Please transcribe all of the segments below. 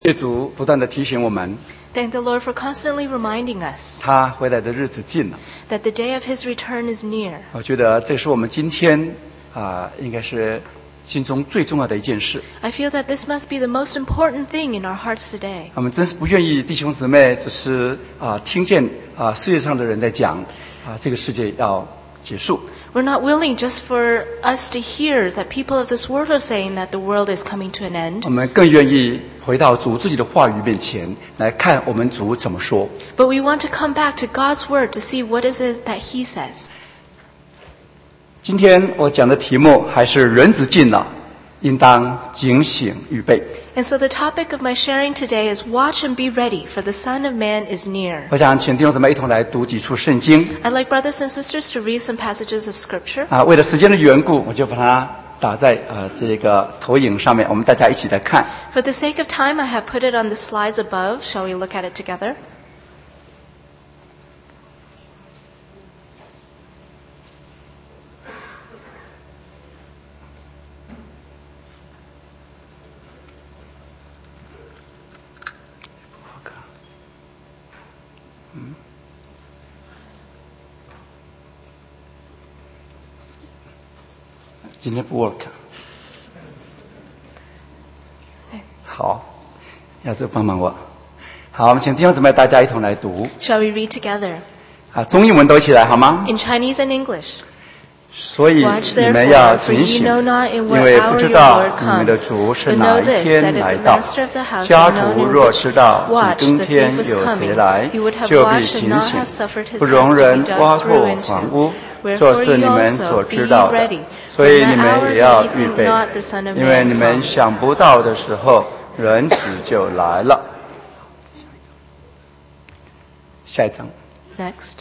谢主不断地提醒我们 Thank the Lord for constantly reminding us 他回来的日子近了。 that the day of His return is near. 我觉得这是我们今天应该是心中最重要的一件事。 I feel that this must be the most important thing in our hearts today. 我们真是不愿意弟兄姊妹只是听见世界上的人在讲这个世界要结束。 We're not willing just for us to hear that people of this world are saying that the world is coming to an end. 我们更愿意回到主自己的话语面前来看我们主怎么说。 But we want to come back to God's word to see what is it that He says. 今天我讲的题目还是人子近了，应当警醒预备。 And so the topic of my sharing today is watch and be ready, for the Son of Man is near. 我想请弟兄姊妹一同来读几处圣经。 I'd like brothers and sisters to read some passages of Scripture. 为了时间的缘故，我就把它打在这个投影上面，我们大家一起来看。 For the sake of time, I have put it on the slides above. Shall we look at it together? 今天不 work。好，要是帮忙我。好，我们请弟兄姊妹大家一同来读。 Shall we read together? 中英文都一起来好吗？ In Chinese and English. 所以你们要警醒，因为不知道你们的主是哪一天来到。家主若知道几更天有贼来，就必警醒，不容人挖破房屋。 这是你们所知道的，所以你们也要预备，因为你们想不到的时候，人子就来了。下一章。 Next.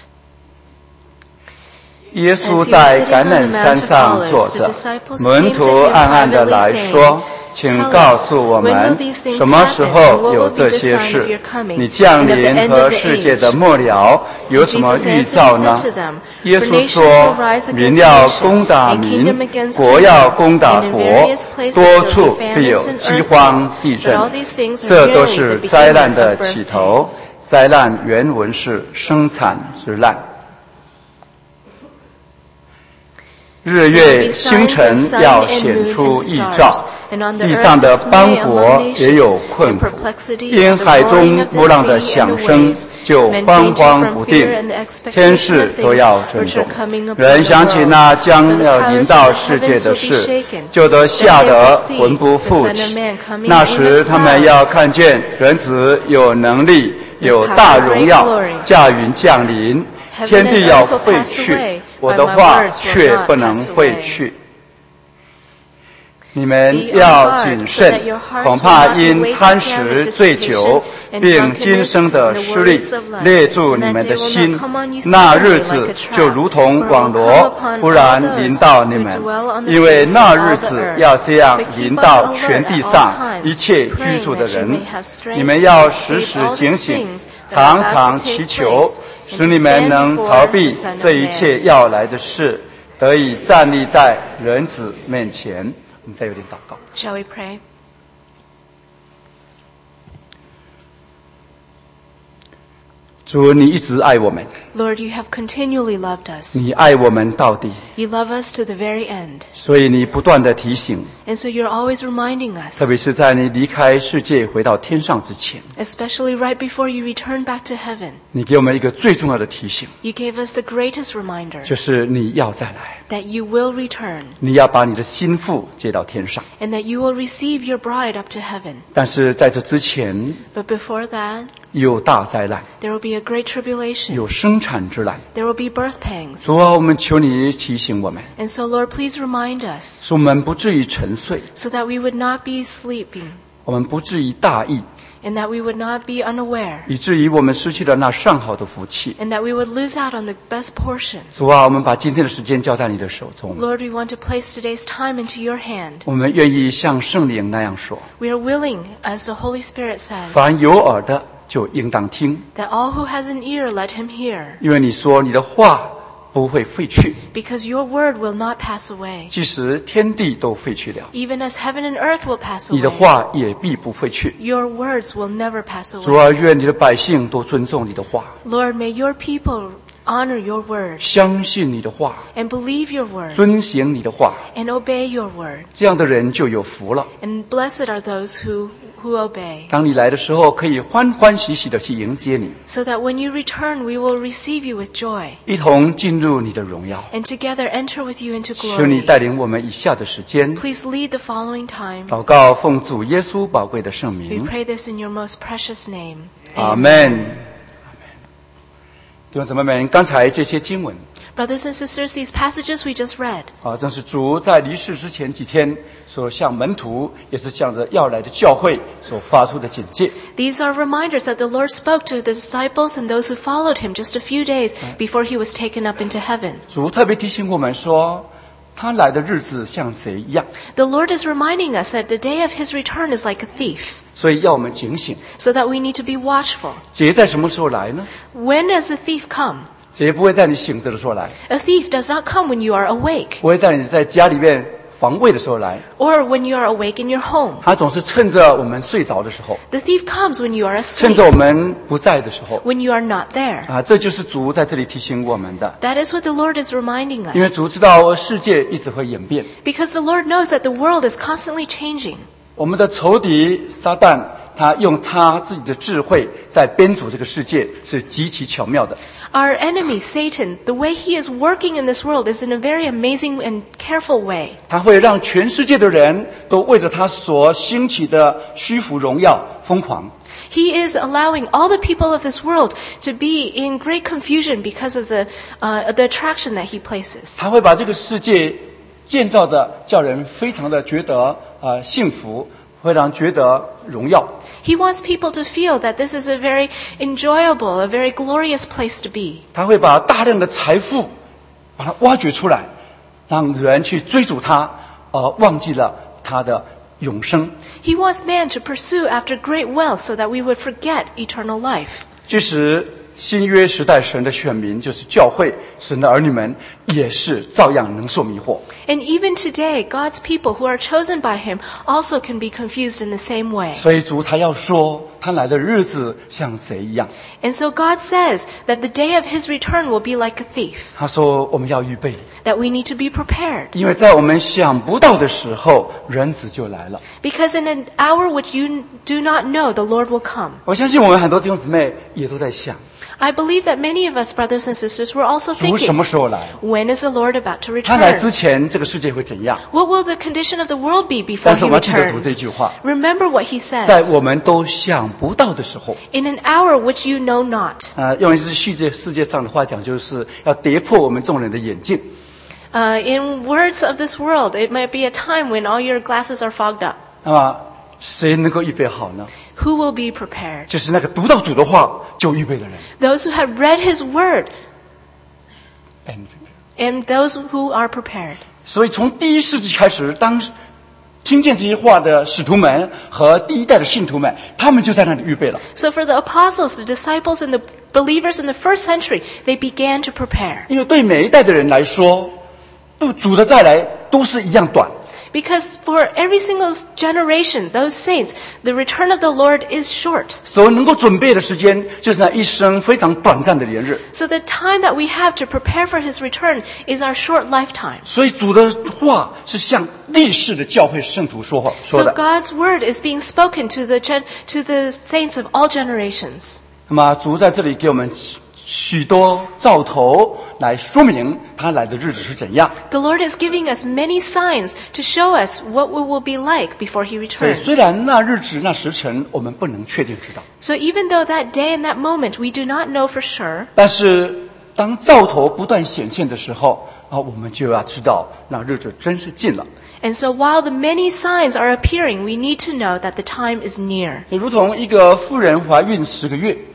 耶稣在橄榄山上坐着，门徒暗暗地来说：“请告诉我们，什么时候有这些事？你降临和世界的末了有什么预兆呢？”耶稣说：“民要攻打民，国要攻打国，多处必有饥荒、地震，这都是灾难的起头。灾难原文是生产之难。” 日月星辰要显出异兆，地上的邦国也有困苦，因海中波浪的响声就慌慌不定，天势都要震动。人想起那将要临到世界的事，就得吓得魂不附体。那时他们要看见人子有能力，有大荣耀，驾云降临，天地要废去。 我的话却不能废去。你们要谨慎，恐怕因贪食醉酒，并今生的失利，列住你们的心。那日子就如同网罗，忽然临到你们，因为那日子要这样临到全地上一切居住的人。你们要时时警醒，常常祈求，使你们能逃避这一切要来的事，得以站立在人子面前。 我们再有点祷告。 Shall we pray? 主，你一直爱我们。 Lord, you have continually loved us. 你爱我们到底。 You love us to the very end. 所以你不断地提醒。 And so you're always reminding us. 特别是在你离开世界回到天上之前。 Especially right before you return back to heaven. 你给我们一个最重要的提醒。 You gave us the greatest reminder. 就是你要再来。 That you will return. 你要把你的心腹接到天上。 And that you will receive your bride up to heaven. 但是在这之前。 But before that. 有大灾难。 There will be a great tribulation. 有生产之难。 There will be birth pangs. 主啊，我们求你提醒我们。 And so, Lord, please remind us. 使我们不至于沉睡。 So that we would not be sleeping. 我们不至于大意。 And that we would not be unaware. 以至于我们失去了那上好的福气。 And that we would lose out on the best portion. 主啊，我们把今天的时间交在你的手中。 Lord, we want to place today's time into your hand. 我们愿意像圣灵那样说。 We are willing, as the Holy Spirit says. 凡有耳的就应当听。 That all who has an ear, let him hear. 因为你说你的话不会废去， because your word will not pass away. 即使天地都废去了， Even as heaven and earth will pass 你的 away, 话也必不废去。 your words will never pass 主 away. 啊，愿你的百姓都尊重你的话， Lord, may your people honor your word 相信你的话， and believe your word 遵行你的话， and obey your word. 这样的人就有福了。 And blessed are those who obey, 当你来的时候，可以欢欢喜喜的去迎接你， so that when you return, we will receive you with joy 一同进入你的荣耀。 and together enter with you into 求你 glory. 带领我们以下的时间， Please lead the following time. 祷告奉主耶稣宝贵的圣 We 名， pray this in your most precious name. 阿门。弟兄姊妹们，刚才这些经文 Brothers and sisters, these passages we just read, 正是主在离世之前几天所向门徒，也是向着要来的教会所发出的警戒。 these are reminders that the Lord spoke to the disciples and those who followed him just a few days before he was taken up into heaven. 主特别提醒我们说，他来的日子像贼一样， The Lord is reminding us that the day of his return is like a thief, 所以要我们警醒。 so that we need to be watchful. 劫在什么时候来呢？ When does a thief come? 劫不会在你醒着的时候来， A thief does not come when you are awake, 不会在你在家里面防卫的时候来， or when you are awake in your home. 他总是趁着我们睡着的时候， The thief comes when you are 趁 asleep, 着我们不在的时候。 when you are not there. 这就是主在这里提醒我们的。 That is what the Lord is reminding 因为 us. 主知道世界一直会演变， Because the Lord knows that the world is constantly changing. 我们的仇敌撒旦，他用他自己的智慧在编组这个世界，是极其巧妙的。 Our enemy, Satan, the way he is working in this world is in a very amazing and careful way. 他会让全世界的人都为着他所兴起的虚浮荣耀疯狂。 He is allowing all the people of this world to be in great confusion because of the attraction that he places. 他会把这个世界建造的叫人非常的觉得幸福，会让人觉得荣耀。 He wants people to feel that this is a very enjoyable, a very glorious place to be. 他会把大量的财富把它挖掘出来，让人去追逐它，忘记了他的永生。 He wants man to pursue after great wealth so that we would forget eternal life. 即使新约时代神的选民，就是教会，神的儿女们，也是照样能受迷惑。 And even today, God's people who are chosen by him also can be confused in the same way. 所以主才要说，他来的日子像贼一样。 And so God says that the day of his return will be like a thief, 他说我们要预备， that we need to be prepared. 因为在我们想不到的时候，人子就来了。 Because in an hour which you do not know, the Lord will come. 我相信我们很多弟兄姊妹也都在想， I believe that many of us, brothers and sisters, were also 主什 thinking, 么时候来？ when is the Lord about to 他来 return? 之前，这个世界会怎样？ What will the condition of the world be before 但是 he 我们要记得主这 returns? 句话， Remember what he 在 says. 我们都想不到的时候， In an hour which you know not. 用一句世界上的话讲，就是要跌破我们众人的眼镜。 In words of this world, it might be a time when all your glasses are fogged up. 那么谁能够预备好呢？ Who will be prepared? 就是那个读到主的话就预备的人。 Those who have read his word And and those who are prepared. 所以从第一世纪开始，当听见这些话的使徒们和第一代的信徒们，他们就在那里预备了。 So for the apostles, the disciples, and the believers in the first century, they began to prepare. 因为对每一代的人来说，主的再来都是一样短。 Because for every single generation, those saints, the return of the Lord is short. 所以能够准备的时间，就是那一生非常短暂的连日。 So the time that we have to prepare for his return is our short lifetime. 所以主的话是向历世的教会圣徒说 So 的。 God's word is being spoken to the saints of all generations. 那么主在这里给我们许多兆头来说明他来的日子是怎样。 The Lord is giving us many signs to show us what we will be like before he 所以 returns. 虽然那日子那时辰我们不能确定知道， So even though that day and that moment we do not know for sure, 但是当兆头不断显现的时候我们就要知道那日子真是近了。 and so while the many signs are appearing, we need to know that the time is near. 如同一个妇人怀孕10个月，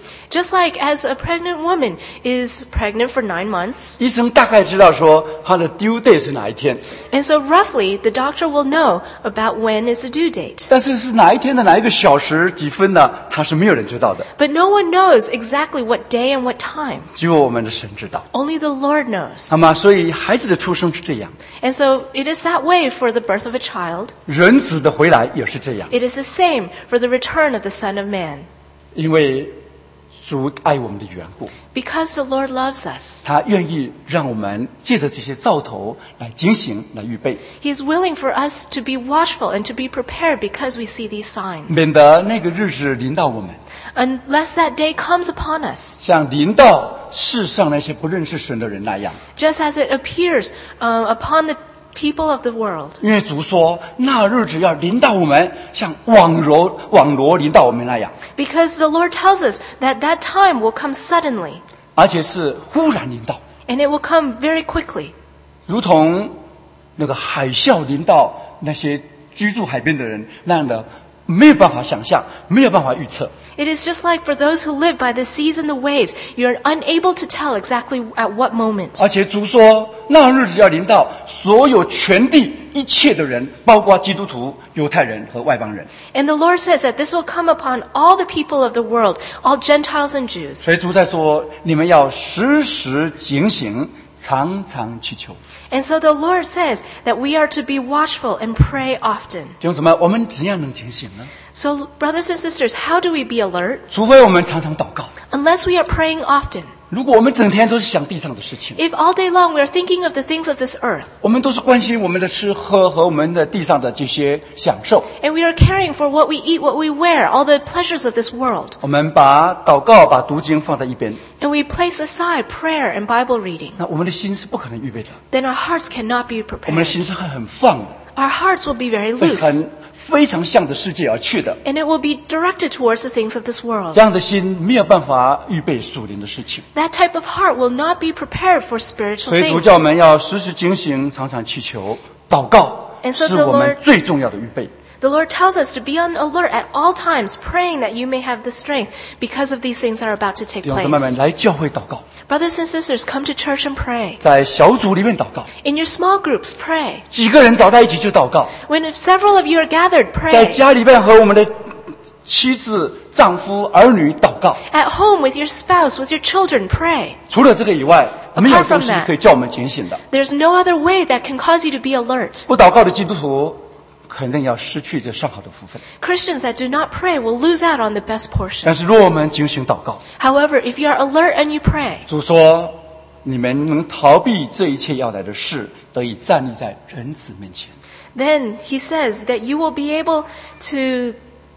Just like as a pregnant woman is pregnant for 9 months, 医生大概知道说他的 due date 是哪一天， and so roughly the doctor will know about when is the due date. 但是是哪一天的哪一个小时几分呢？他是没有人知道的， But no one knows exactly what day and what time. 只有我们的神知道。 Only the Lord knows. 那么，所以孩子的出生是这样， And so it is that way for the birth of a child. 人子的回来也是这样， It is the same for the return of the Son of Man. 因为主爱我们的缘故， Because the Lord loves us. 他愿意让我们借着这些兆头来警醒、来预备， He is willing for us to be watchful and to be prepared because we see these signs. 免得那个日子临到我们， Unless that day comes upon us, 像临到世上那些不认识神的人那样。 just as it appears upon the people of the world. 因为主说，那日子要临到我们，像网罗临到我们那样， Because the Lord tells us that that time will come suddenly, 而且是忽然临到， and it will come very quickly. 如同那个海啸临到那些居住海边的人那样的，没有办法想象，没有办法预测。 It is just like for those who live by the seas and the waves. You're unable to tell exactly at what moment. 而且主说，那日子要临到所有全地一切的人，包括基督徒、犹太人和外邦人。 And the Lord says that this will come upon all the people of the world, all Gentiles and Jews. 所以主在说，你们要时时警醒，常常祈求。 And so the Lord says that we are to be watchful and pray often. 弟兄姊妹，我们怎样能警醒呢？ So brothers and sisters, how do we be alert? 除非我们常常祷告。 Unless we are praying often. 如果我们整天都是想地上的事情， If all day long we are thinking of the things of this earth, 我们都是关心我们的吃喝和我们的地上的这些享受， and we are caring for what we eat, what we wear, all the pleasures of this world, 我们把祷告、把读经放在一边， and we place aside prayer and Bible reading, 那我们的心是不可能预备的， then our hearts cannot be 我们的 prepared. 心是会很放的， Our hearts will be very 会 loose, 非常向着世界而去的。 and it will be directed towards the things of this world. 这样的心没有办法预备属灵的事情， That type of heart will not be prepared for spiritual 所以主 things. 叫我们要时时警醒，常常祈求，祷告 And so 是 the 我们 Lord- 最重要的预备。 The Lord tells us to be on alert at all times, praying that you may have the strength because of these things that are about to take 弟兄姊妹们， place. 来教会祷告， Brothers and sisters, come to church and pray. 在小组里面祷告， In your small groups, pray. 几个人找在一起就祷告。 When several of you are gathered, 在 pray. 家里面和我们的妻子、丈夫、儿女祷告。 At home with your spouse, with your children, pray. 除了这个以外， Apart 没有 from 东西 that 可以叫我们警醒的。 There's no other way that can cause you to be alert. 不祷告的基督徒，肯定要失去这上好的福分。 Christians that do not pray will lose out on the best portion. 但是，若我们警醒祷告， However, if you are alert and you pray, 主说，你们能逃避这一切要来的事，得以站立在人子面前。 then he says that you will be able to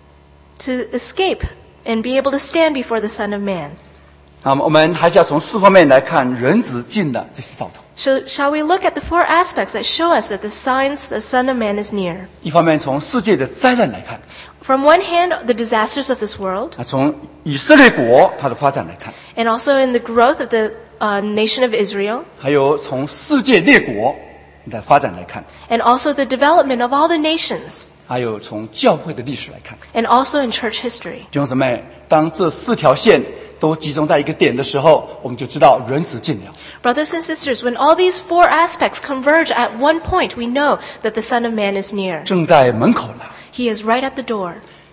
escape and be able to stand before the Son of Man. 那么，我们还是要从四方面来看人子近的这些兆头。 Shall we look at the four aspects that show us that the signs the Son of Man is near? 一方面从世界的灾难来看， From one hand, the disasters of this world, 从以色列国它的发展来看， and also in the growth of the nation of Israel, 还有从世界列国的发展来看， and also the development of all the nations, 还有从教会的历史来看。 and also in church history. 弟兄姊妹，当这四条线都集中在一个点的时候，我们就知道人子近了。 Brothers and sisters, when all these four aspects converge at one point, we know that the Son of Man is near. 正在门口了。 He is right at the door.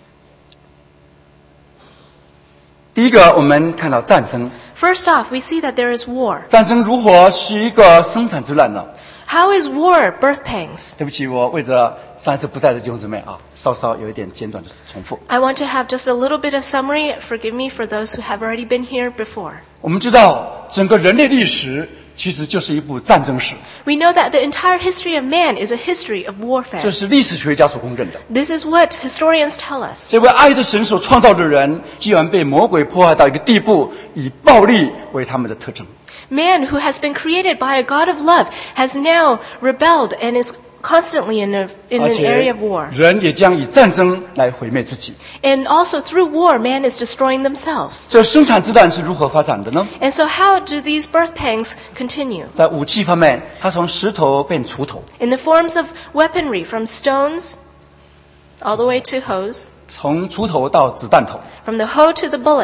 第一个，我们看到战争， First off, we see that there is war. 战争如何是一个生产之难呢？ How is war birth pangs? 对不起，我为着上一次不在的弟兄姊妹啊，稍稍有一点简短的重复。 I want to have just a little bit of summary. Forgive me for those who have already been here before. 我们知道，整个人类历史其实就是一部战争史， We know that the entire history of man is a history of 这 warfare. 是历史学家所公认的。 This is what historians tell us. 这位爱的神所创造的人，既然被魔鬼迫害到一个地步，以暴力为他们的特征。 Man who has been created by a God of love has now rebelled and is constantly in an 而 area 且 of war. 人也将以战争来毁灭自己。 And also through war, man is destroying themselves. 这生产之战是如何发展的呢？ And so how do these birth pangs continue? 在武器方面，它从石头变锄头， In the forms of weaponry, from stones all the way to hoes, 从锄头到子弹头， from the hoe to the bullet,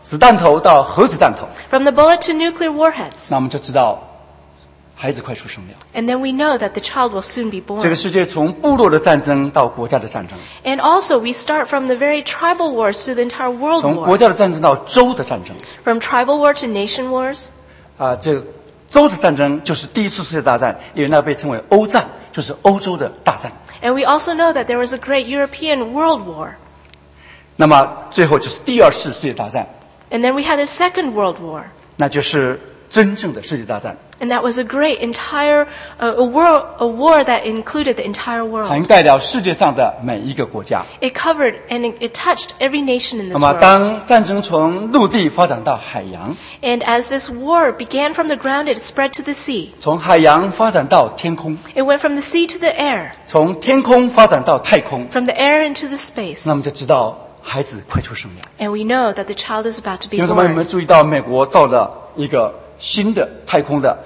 子弹头到核子弹头， from the bullet to nuclear warheads. 那我们就知道孩子快出生了。 And then we know that the child will soon be 这 born. 个世界从部落的战争到国家的战争， And also we start from the very tribal wars to the entire world 从国 war. 家的战争到州的战争。 From tribal war to nation wars. 这个州的战争就是第一次世界大战，因为那被称为欧战，就是欧洲的大战。 And we also know that there was a great European world war. 那么最后就是第二次世界大战， And then we had the Second World War. 那就是真正的世界大战， And that was a great entire, a war that included the entire world. 涵盖了世界上的每一个国家。 It covered and it touched every nation in 那 this 么 world. 当战争从陆地发展到海洋， And as this war began from the ground, it spread to the sea. 从海洋发展到天空， It went from the sea to the air, 从天空发展到太空， from the air into the space. 那么就知道孩子快出生了。 And we know that the child is about to be 弟兄姊妹，有没有 born. 注意到美国造了一个新的太空的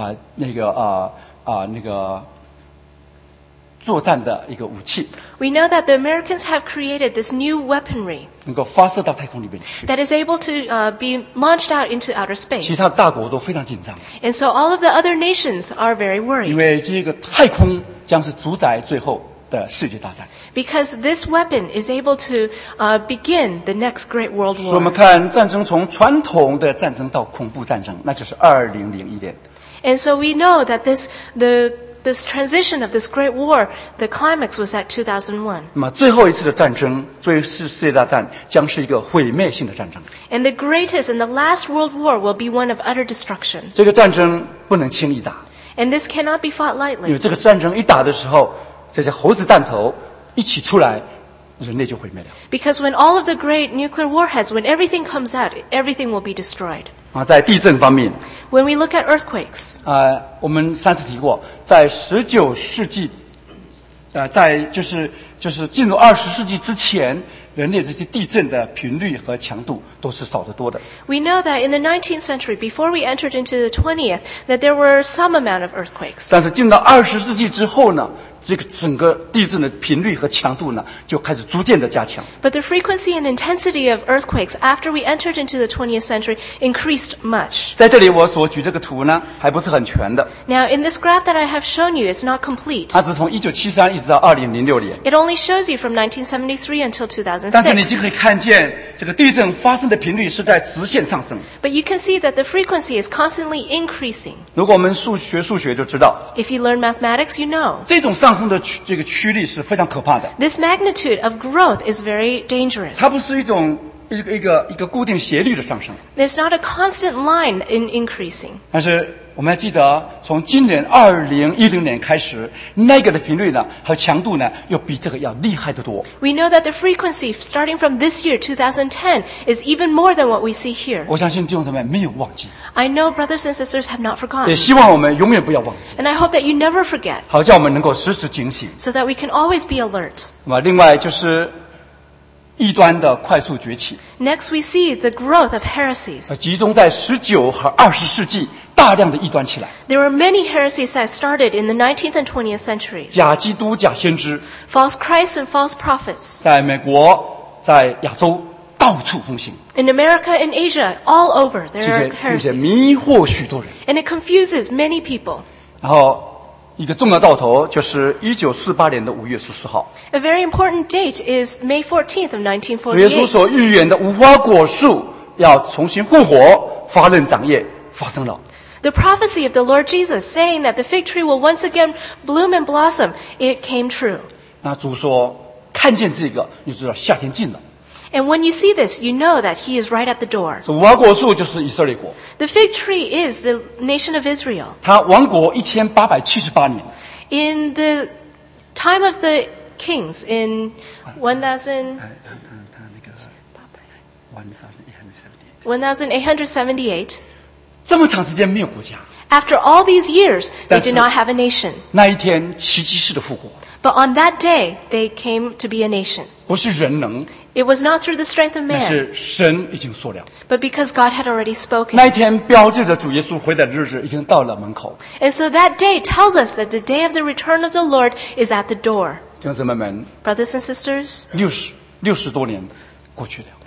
作战的一个武器， We know that the Americans have created this new weaponry 能够发射到太空里面去。 that is able to be launched out into outer 其 space. 他大国都非常紧张， And so all of the other nations are very 因 worried 为这个太空将是主宰最后的世界大战。 because this weapon is able to begin the next great world 所以我们 war. 看战争从传统的战争到恐怖战争，那就是2001年。 And so we know that this transition of this great war, the climax was at 2001. 那么最后一次的战争，最后一次世界大战将是一个毁灭性的战争。 And the greatest and the last world war will be one of utter destruction. 这个战争不能轻易打， And this cannot be fought 因为 lightly. 这个战争一打的时候，这些猴子弹头一起出来，人类就毁灭了。 Because when all of the great nuclear warheads, when everything comes out, everything will be destroyed. 在地震方面， When we look at earthquakes, 我们上次提过，在19世纪，就是进入20世纪之前，人类这些地震的频率和强度都是少得多的。 we know that in the 19th century, before we entered into the 20th, that there were some amount of earthquakes. 但是进到20世纪之后呢，这个整个地震的频率和强度呢，就开始逐渐的加强。 But the frequency and intensity of earthquakes after we entered into the 20th century increased much. 在这里我所举这个图呢，还不是很全的， Now, in this graph that I have shown you, it's not complete. 它只从1973一直到2006年。 It only shows you from 1973 until 但是你就 2006. 可以看见，这个地震发生的频率是在直线上升。 But you can see that the frequency is constantly increasing. 如果我们数学就知道， If you learn mathematics, you know. 这种上升的这个趋率是非常可怕的。 This magnitude of growth is very dangerous. 它不是一种一个固定斜率的上升， There's not a constant line in increasing. 但是我们要记得，从今年2010年开始，那个的频率呢和强度呢，又比这个要厉害得多。 We know that the frequency starting from this year, 2010, is even more than what we see here. 我相信弟兄姊妹没有忘记， I know brothers and sisters have not 也 forgotten. 希望我们永远不要忘记， And I hope that you never forget, 好叫我们能够时时警醒。 so that we can always be alert. 那么，另外就是异端的快速崛起， Next, we see the growth of heresies. 集中在19和20世纪，大量的异端起来， There were many heresies that started in the 19th and 20th centuries. 假基督、假先知， False Christs and false prophets. 在美国、在亚洲到处风行， In America and Asia, all over, 这 there are 些 heresies. 迷惑许多人。 And it confuses many people. 然后一个重要兆头就是1948年的5月14号， A very important date is May 14th of 主耶稣所 1948. 预言的无花果树要重新复活、发嫩长叶发生了。 The prophecy of the Lord Jesus saying that the fig tree will once again bloom and blossom, it came true. 那主说，看见这个，你就知道夏天近了。 And when you see this, you know that he is right at the door. 这无花果树就是以色列国， The fig tree is the nation of Israel. 它亡国1878年， In the time of the kings, in 1878, 这么长时间没有国家， after all these years, they That's did not have a nation. 那一天奇迹式的复活， But on that day, they came to be a nation. 不是人能， It was not through the strength of 那 man, 是神已经说了。 but because God had already spoken. 那一天标志着主耶稣回来的日子已经到了门口。 And so that day tells us that the day of the return of the Lord is at the door. 弟兄姊妹们， Brothers and sisters, 60多年过去了，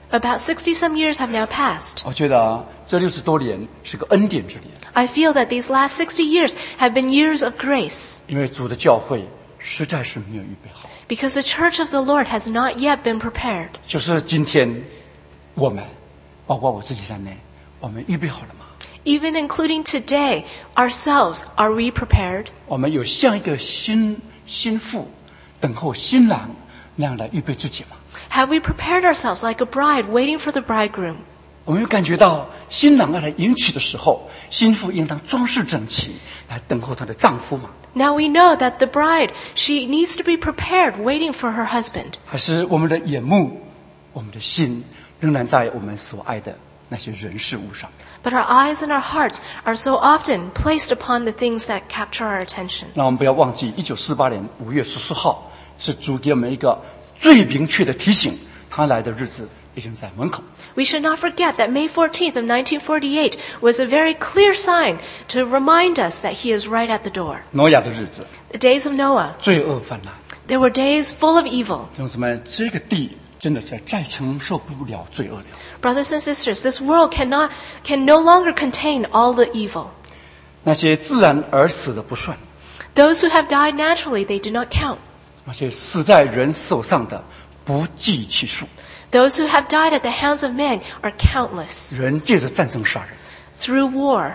About 60-some years have now passed. 我觉得这60多年是个恩典之年， I feel that these last 60 years have been years of grace, 因为主的教会实在是没有预备好。 because the church of the Lord has not yet been prepared. 就是今天我们，包括我自己在内，我们预备好了吗？ Even including today, ourselves, are we prepared? 我们有像一个新妇等候新郎那样来预备自己吗？ Have we prepared ourselves like a bride waiting for the bridegroom? 我们有感觉到新郎要来迎娶的时候，新妇应当装饰整齐，来等候她的丈夫吗？ Now we know that the bride, she needs to be prepared waiting for her husband. 还是我们的眼目、我们的心仍然在我们所爱的那些人事物上？ But our eyes and our hearts are so often placed upon the things that capture our attention. 让我们不要忘记，1948年5月14号是主给我们一个最明确的提醒，他来的日子已经在门口。 We should not forget that May 14th of 1948 was a very clear sign to remind us that he is right at the door. 挪亚的日子， The days of Noah. 罪恶泛滥， There were days full of evil. 弟兄姊妹，这个地真的是再承受不了罪恶了。 Brothers and sisters, this world can no longer contain all the evil. 那些自然而死的不算， Those who have died naturally, they do not count. 那些死在人手上的不计其数。 Those who have died at the hands of men are countless. 人借着战争杀人， Through war,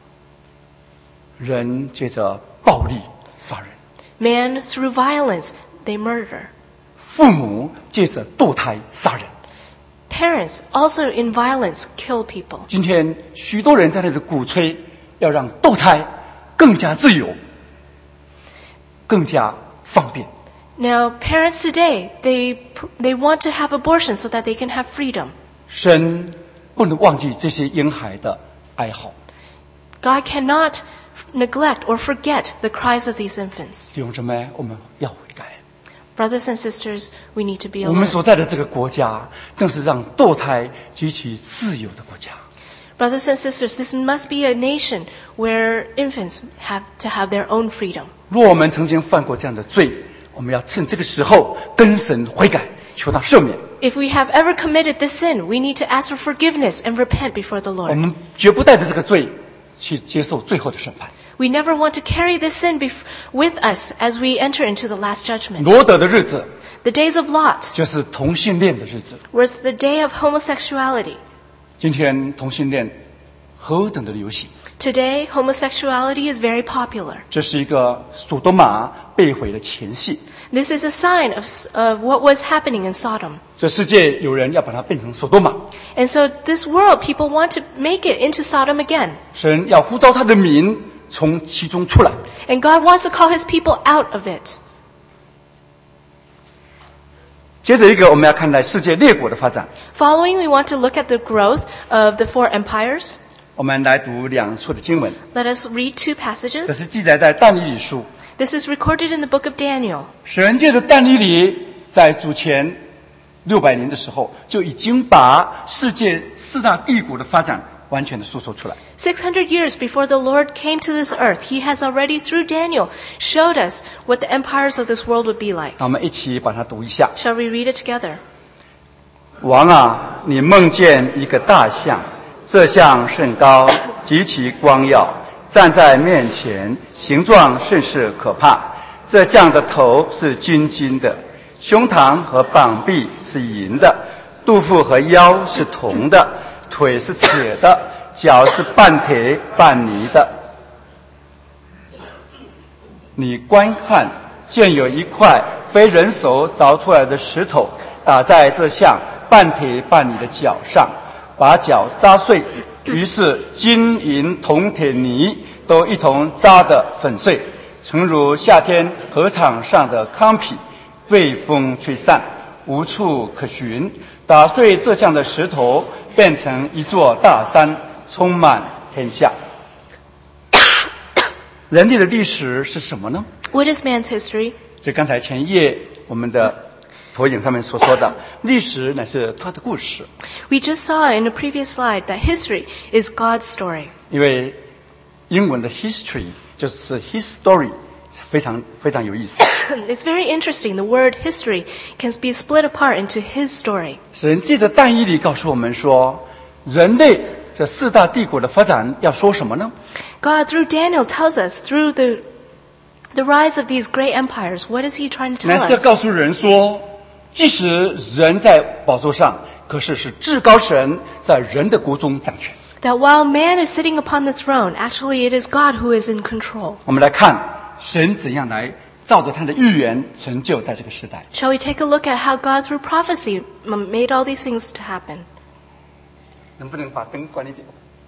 人借着暴力杀人， man through violence, they murder. 父母借着堕胎杀人。 Parents also in violence kill people. 今天许多人在那里鼓吹要让堕胎更加自由，更加方便。 Now, parents today, they want to have abortion so that they can have freedom. 神不能忘记这些婴孩的哀嚎。 God cannot neglect or forget the cries of these infants. 弟兄姊妹，我们要悔改。 Brothers and sisters, we need to be 我们 alert. 所在的这个国家，正是让堕胎极其自由的国家。 Brothers and sisters, this must be a nation where infants have to have their own freedom. 若我们曾经犯过这样的罪，我们要趁这个时候跟神悔改，求他赦免。 If we have ever committed this sin, we need to ask for forgiveness and repent before the 我 Lord. 们绝不带着这个罪去接受最后的审判。 We never want to carry this sin with us as we enter into the last judgment. 罗德的日子 The days of Lot 就是同性恋的日子。 was the day of homosexuality. 今天同性恋何等的流行！ Today, homosexuality is very popular. 这是一个索多玛被毁的前夕。 This is a sign of what was happening in Sodom. 这世界有人要把它变成索多玛， And so this world, people want to make it into Sodom again. 神要呼召他的民从其中出来。 And God wants to call his people out of it. 接着一个，我们要看待世界列国的发展。 Following, we want to look at the growth of the four empires. 我们来读2处的经文， Let us read two 这 passages. 是记载在但以理书。 This is recorded in the book of Daniel. 神借着但以理在主前600年的时候，就已经把世界4大帝国的发展完全的述说出来。 600 years before the Lord came to this earth, he has already, through Daniel, showed us what the empires of this world would be like. 那我们一起把它读一下。 Shall we read it together? 王啊，你梦见一个大象，这象甚高，极其光耀，站在面前，形状甚是可怕。这象的头是金的，胸膛和膀臂是银的，肚腹和腰是铜的，腿是铁的，脚是半铁半泥的。你观看，见有一块非人手凿出来的石头，打在这象半铁半泥的脚上，把脚扎碎，于是金银铜铁泥都一同扎得粉碎，诚如夏天禾场上的糠秕，被风吹散，无处可寻。打碎这象的石头，变成一座大山，充满天下。人类的历史是什么呢？ What is man's history? 就刚才前一页我们的投影上面所说的，历史乃是他的故事。 We just saw in the previous slide that history is God's story. 因为英文的 history 就是 his story， 非常非常有意思。 It's very interesting. The word history can be split apart into his story. 神借着但以理告诉我们说，人类这四大帝国的发展要说什么呢？ God, through Daniel, tells us through the rise of these great empires, what is he trying to tell 乃是要 us? 告诉人说，即使人在宝座上，可是是至高神在人的国中掌权。 That while man is sitting upon the throne, actually it is God who is in control. 我们来看神怎样来照着他的预言成就在这个时代。 Shall we take a look at how God, through prophecy, made all these things to happen? 能不能把灯关一点？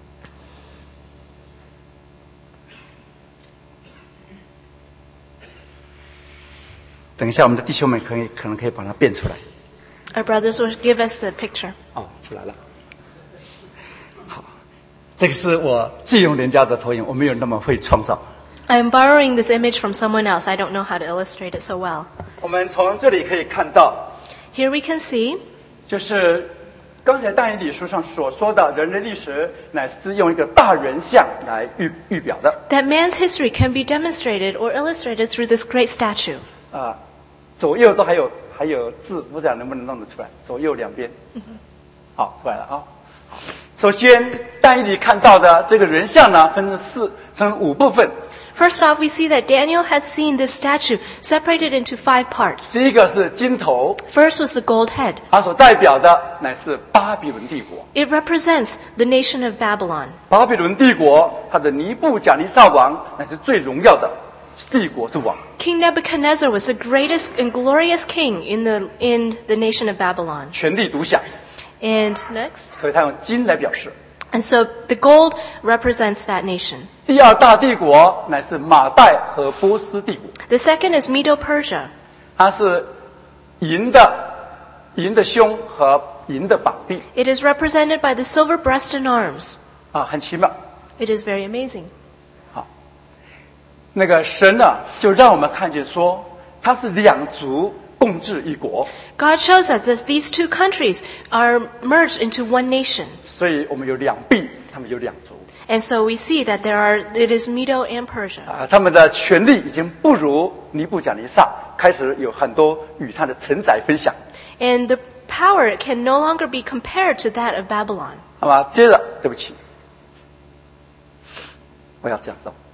等一下，我们的弟兄们可能可以把它变出来。 Our brothers will give us the picture. 哦，出来了。好，这个是我借用人家的投影，我没有那么会创造。 I am borrowing this image from someone else. I don't know how to illustrate it so well. 我们从这里可以看到， Here we can see 就是刚才但以理书上所说的人类历史，乃是用一个大人像来预表的。 that man's history can be demonstrated or illustrated through this great statue. 左右都还有字，不知道能不能弄得出来，左右两边。好，出来了啊。好，首先但以理看到的这个人像呢，分五部分。 First off, we see that Daniel had seen this statue separated into 5 parts. 第一个是金头， First was the gold head. 它所代表的乃是巴比伦帝国。 It represents the nation of Babylon. 巴比伦帝国，它的尼布甲尼撒王乃是最荣耀的帝国之王。 King Nebuchadnezzar was the greatest and glorious king in the nation of Babylon. 权力独享， And next. 所以他用金来表示。 And so the gold represents that nation. 第二大帝国乃是马代和波斯帝国， The second is Medo-Persia. 它是银的胸和银的膀臂 It is represented by the silver breast and arms. 很奇妙。 It is very amazing. 那个神呢，就让我们看见说，它是两族共治一国， God shows us that these 2 countries are merged into one nation. 所以我们有两臂，他们有两族 And so we see that it is Medo and Persia. 他们的权力已经不如尼布甲尼撒，开始有很多与他的承载分享。 And the power can no longer be compared to that of Babylon. 好吧，接着对不起，我要这样做。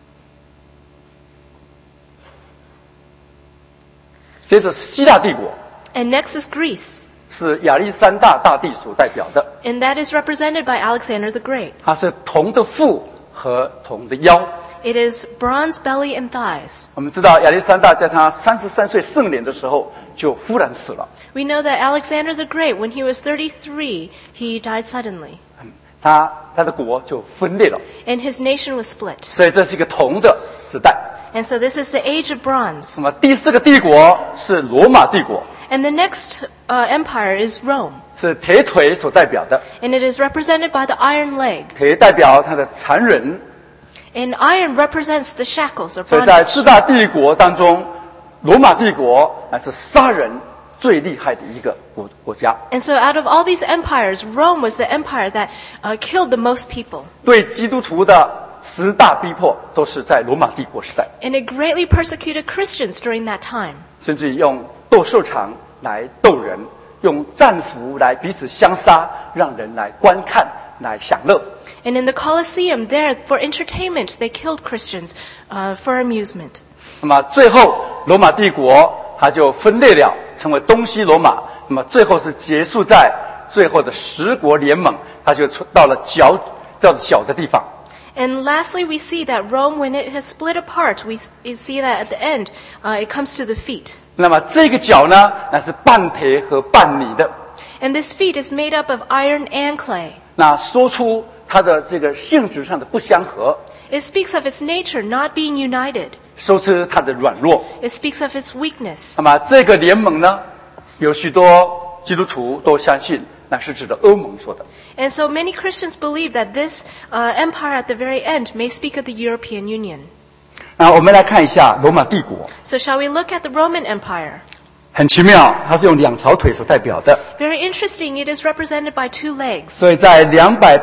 接着是希腊帝国， And next is Greece. 是亚历山大大帝所代表的， And that is represented by Alexander the Great. 它是铜的腹和铜的腰。 It is bronze belly and thighs. 我们知道亚历山大在他33岁盛年的时候就忽然死了， We know that Alexander the Great, when he was 33, he died suddenly. 他的国就分裂了， And his nation was split. 所以这是一个铜的时代。 And so this is the age of bronze. 那么第四个帝国是罗马帝国， And the next empire is Rome. 是铁腿所代表的， And it is represented by the iron leg. 铁代表它的残忍。 And iron represents the shackles or 所以在 bondage. 四大帝国当中，罗马帝国乃是杀人最厉害的一个国家。 And so out of all these empires, Rome was the empire that killed the most people. 对基督徒的10大逼迫都是在罗马帝国时代， And it greatly persecuted Christians during that time. 甚至用斗兽场来斗人，用战俘来彼此相杀，让人来观看、来享乐。 And in the Colosseum there, for entertainment, they killed Christians for amusement. 那么最后，罗马帝国它就分裂了，成为东西罗马。那么最后是结束在最后的10国联盟，它就到了脚的地方。 And lastly, we see that Rome, when it has split apart, we see that at the end, it comes to the feet. 那么这个脚呢，那是半铁和半泥的。 And this feet is made up of iron and clay. 那说出它的这个性质上的不相合， It speaks of its nature not being united. 说出它的软弱。 It speaks of its weakness. 那么这个联盟呢，有许多基督徒都相信那是指的欧盟说的。 And so many Christians believe that this empire at the very end may speak of the European Union. 那我们来看一下罗马帝国， So shall we look at the Roman Empire? 很奇妙，它是用2条腿所代表的。 Very interesting, it is represented by 2 legs. 所以在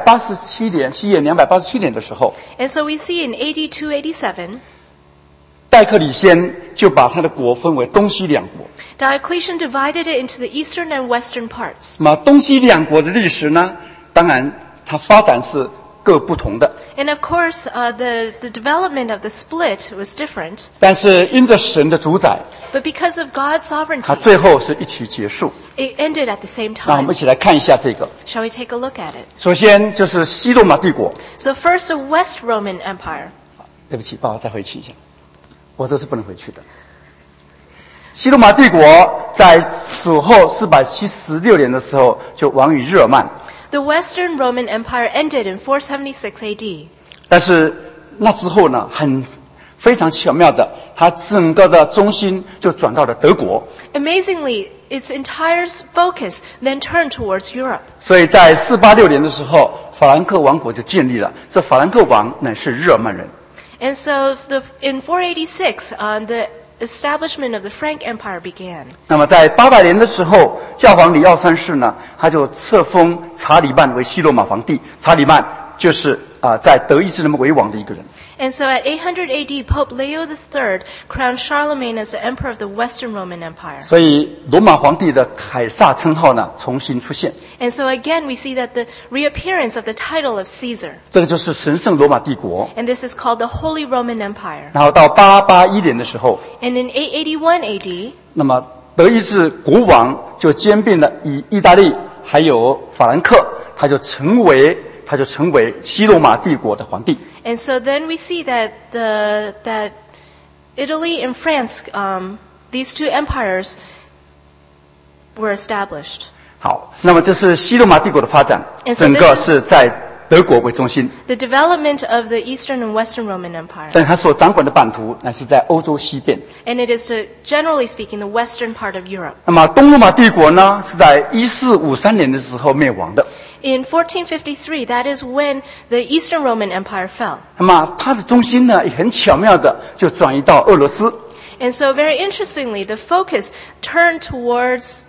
287年，西元287年的时候， And so we see in AD 287, 戴克里先就把他的国分为东西两国。 Diocletian divided it into the eastern and western parts. 那么东西两国的历史呢，当然它发展是各不同的。 And of course, the development of the split was different. 但是因着神的主宰， But because of God's 它 sovereignty, 最后是一起结束。 it ended at the same 那我 time. 们一起来看一下这个。 Shall we take a look at it? 首先就是西罗马帝国。 So first, the West Roman Empire. 对不起，帮我再回去一下，我这是不能回去的。西罗马帝国在主后476年的时候就亡于日耳曼， The Western Roman Empire ended in 476 AD. 但是那之后呢，非常巧妙的，它整个的中心就转到了德国。 Amazingly, its entire focus then turned towards Europe. 所以在486年的时候，法兰克王国就建立了。这法兰克王乃是日耳曼人。 And so in 486, the establishment of the Frank Empire began. 那么在800年的时候，教皇里奥三世呢，他就册封查理曼为西罗马皇帝。查理曼就是在德意志那么为王的一个人。 And so at 800 AD, Pope Leo III crowned Charlemagne as the emperor of the Western Roman Empire. 所以罗马皇帝的凯撒称号呢重新出现。 And so again, we see that the reappearance of the title of Caesar. 这个就是神圣罗马帝国。 And this is called the Holy Roman Empire. 然后到881年的时候， And in 881 AD, 那么德意志国王就兼并了意大利还有法兰克，他就成为西罗马帝国的皇帝。 and so then we see that that Italy and France, these two empires, were established. 好，那么这是西罗马帝国的发展， And so 整个 this is- 是在德国为中心， The development of the Eastern and Western Roman Empire. 但它所掌管的版图乃是在欧洲西边。 And it is, generally speaking, the western part of Europe. 那么东罗马帝国呢，是在1453年的时候灭亡的。 In 1453, that is when the Eastern Roman Empire fell. 那么它的中心呢，也很巧妙的就转移到俄罗斯。 And so very interestingly, the focus turned towards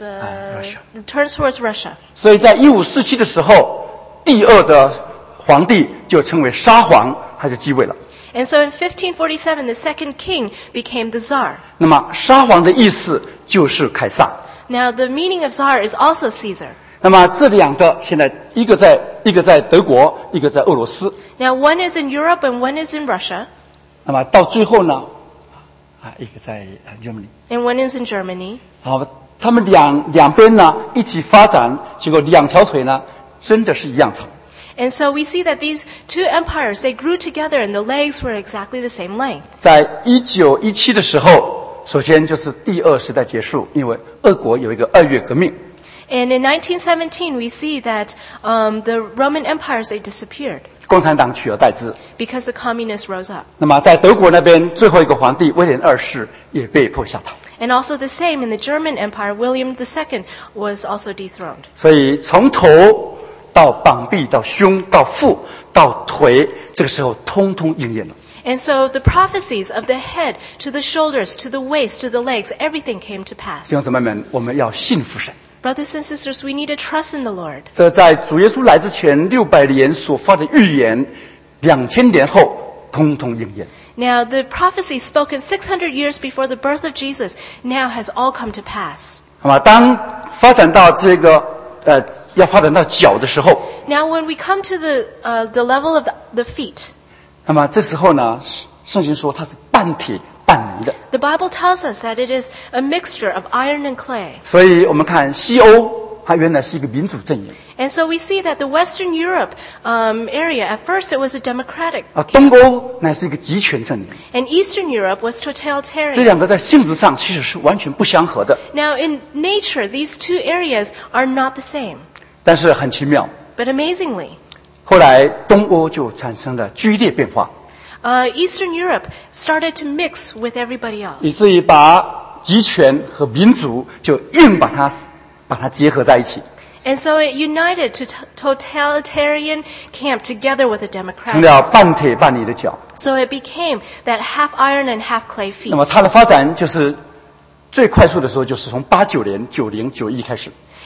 Russia. 所以在1547的时候，第二的皇帝就称为沙皇，他就继位了。 And so in 1547, the second king became the Tsar. 那么沙皇的意思就是凯撒。 Now, the meaning of Tsar is also Caesar. 那么这两个现在一个在德国，一个在俄罗斯。 Now, one is in Europe and one is in Russia, 那么到最后呢，一个在Germany。 and one is in Germany. 好，他们两边呢一起发展，结果两条腿呢真的是一样长。 And so we see that these two empires, they grew together and the legs were exactly the same length. 在1917的时候，首先就是第二时代结束，因为俄国有一个2月革命。 And in 1917, we see that the Roman empires, they disappeared 共产党取而代之。 because the communists rose up. 那么在德国那边，最后一个皇帝威廉2世也被迫下台。 And also the same in the German Empire, William II was also dethroned. 所以从头到膀臂到胸到腹到腿，这个时候通通应验了。 And so the prophecies of the head to the shoulders, to the waist, to the legs, everything came to pass. 弟兄姊妹们，我们要信服神。 Brothers and sisters, we need to trust in the Lord. 这在主耶稣来之前600年所发的预言，2000年后通通应验。 Now, the prophecy spoken 600 years before the birth of Jesus now has all come to pass. 那么当发展到要发展到脚的时候， Now, when we come to the level of the feet, 那么这时候呢，圣经说它是半铁半泥的。 the Bible tells us that it is a mixture of iron and clay. 所以我们看西欧，它原来是一个民主阵营。 And so we see that the Western Europe area, at first it was a democratic, 东欧乃是一个集权阵营。 and Eastern Europe was 这 totalitarian. 两个在性质上其实是完全不相合的， Now, in nature, these two areas are not the same. 但是很奇妙。 But amazingly, 后来东欧就产生了剧烈变化， Eastern Europe started to mix with everybody 以 else. 至于把集权和民主就硬把它结合在一起， And so it united to totalitarian camp together with the 成了 democrats. 半铁半泥的脚。 So it became that half iron and half clay 那么 feet. 它的发展就是最快速的时候，就是从89年、90、91开始。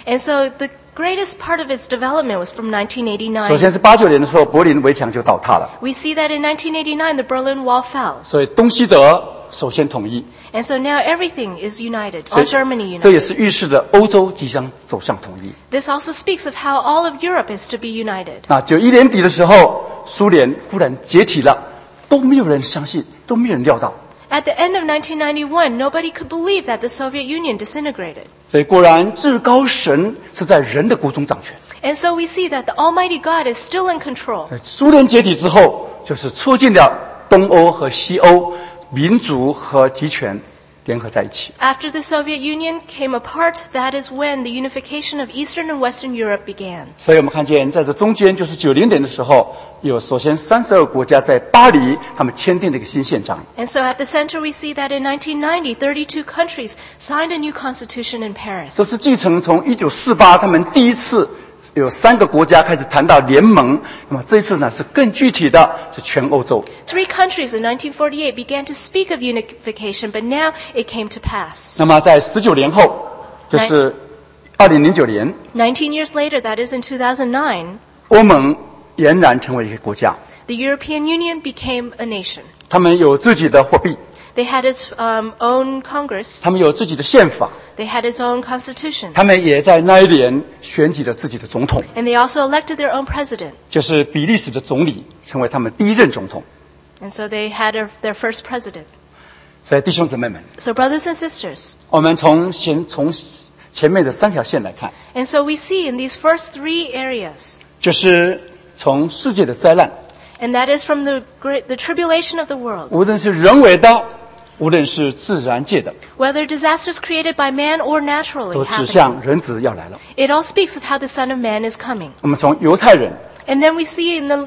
And so the greatest part of its development was from 1989. 首先是89年的时候，柏林围墙就倒塌了， We see that in 1989 the Berlin Wall fell. 所以东西德首先统一， And so now everything is united, all Germany 这也 united. 是预示着欧洲即将走向统一。 This also speaks of how all of Europe is to be united. 那91年底的时候，苏联忽然解体了，都没有人相信，都没有人料到。 At the end of 1991, nobody could believe that the Soviet Union disintegrated. 所以果然，至高神是在人的国中掌权。 And so we see that the Almighty God is still in control. 苏联解体之后，就是促进了东欧和西欧民族和集权联合在一起。 After the Soviet Union came apart, that is when the unification of Eastern and Western Europe began. 所以我们看见，在这中间，就是90年的时候，有首先32个国家在巴黎，他们签订了一个新宪章。 And so at the center we see that in 1990, 32 countries signed a new constitution in 这 Paris. 是继承从1948他们第一次有3个国家开始谈到联盟，那么这一次呢是更具体的，是全欧洲。 3 countries in 1948 began to speak of unification, but now it came to pass. 那么在19年后，就是2009年， 19 years later, that is in 2009, 欧盟俨然成为一个国家， the European Union became a nation. 他们有自己的货币， They had its own Congress. 他们有自己的宪法， They had its own constitution. 他们也在那一年选举了自己的总统， And they also elected their own president. 就是比利时的总理，成为他们第一任总统。 And so they had their first president. 所以弟兄姊妹们， So brothers and sisters, 我们从前面的3条线来看， and so we see in these first 3 areas, 就是从世界的灾难， and that is from the tribulation of the world, 无论是人为的，无论是自然界的， whether disasters created by man or 都 naturally 指 happening. 向人子要来了。 It all speaks of how the Son of Man is coming. 我们从犹太人 And then we see in the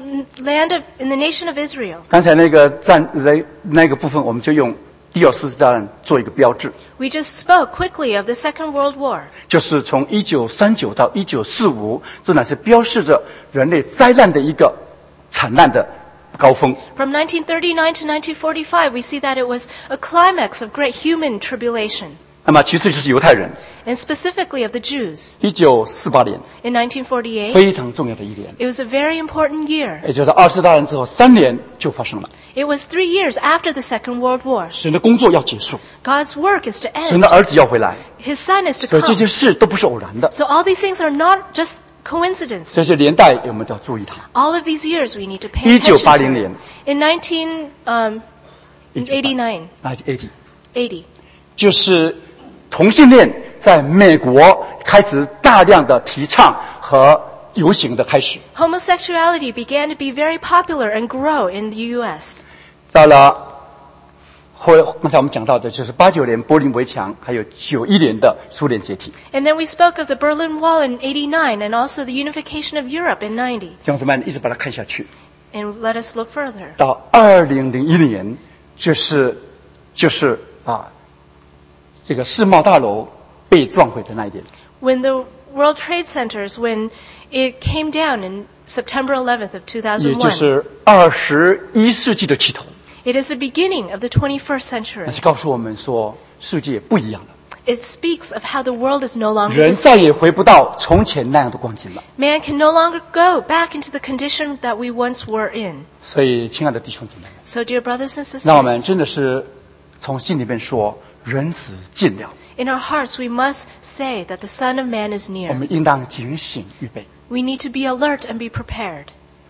nation of Israel, 刚才那个部分，我们就用第二次世界大战做一个标志， we just spoke quickly of the Second World War. 就是从1939到1945，这乃是标示着人类灾难的一个惨难的高峰。 From 1939 to 1945, we see that it was a climax of great human tribulation, 那么其次就是犹太人， and specifically of the Jews. 1948年 In 1948, 非常重要的一年， it was a very important year. 也就是2次大战之后3年就发生了， It was 3 years after the Second World War. 神的工作要结束， God's work is to 神 end. 的儿子要回来， His Son is to 所以这 come. 些事都不是偶然的， So all these things are not just 这 coincidences. 些年代我们都要注意它。 All of these years we need to pay attention 1980 to. 年 In 1989, 1980就是同性恋在美国开始大量的提倡和游行的开始。 homosexuality began to be very popular and grow in the U.S. 到了刚才我们讲到的就是89年柏林围墙，还有91年的苏联解体。 And then we spoke of the Berlin Wall in 89 and also the unification of Europe in 90. 弟兄姊妹，一直把它看下去， And let us look further. 到2001年，就是这个世贸大楼被撞毁的那一年。 When the World Trade Centers, when it came down in September 11th of 也 2001, 就是21世纪的起头， it is the beginning of the 21st century. 那是告诉我们说，世界不一样了， It speaks of how the world is no longer 人 the 再 same. 也回不到从前那样的光景了。 Man can no longer go back into the condition that we once were in. 所以，亲爱的弟兄姊妹们， So, dear brothers and 那我们 sisters, 真的是从心里面说，人子近了， in our hearts we must say that the Son of Man is 我 near. 们应当警醒预备。 We need to be alert and be prepared.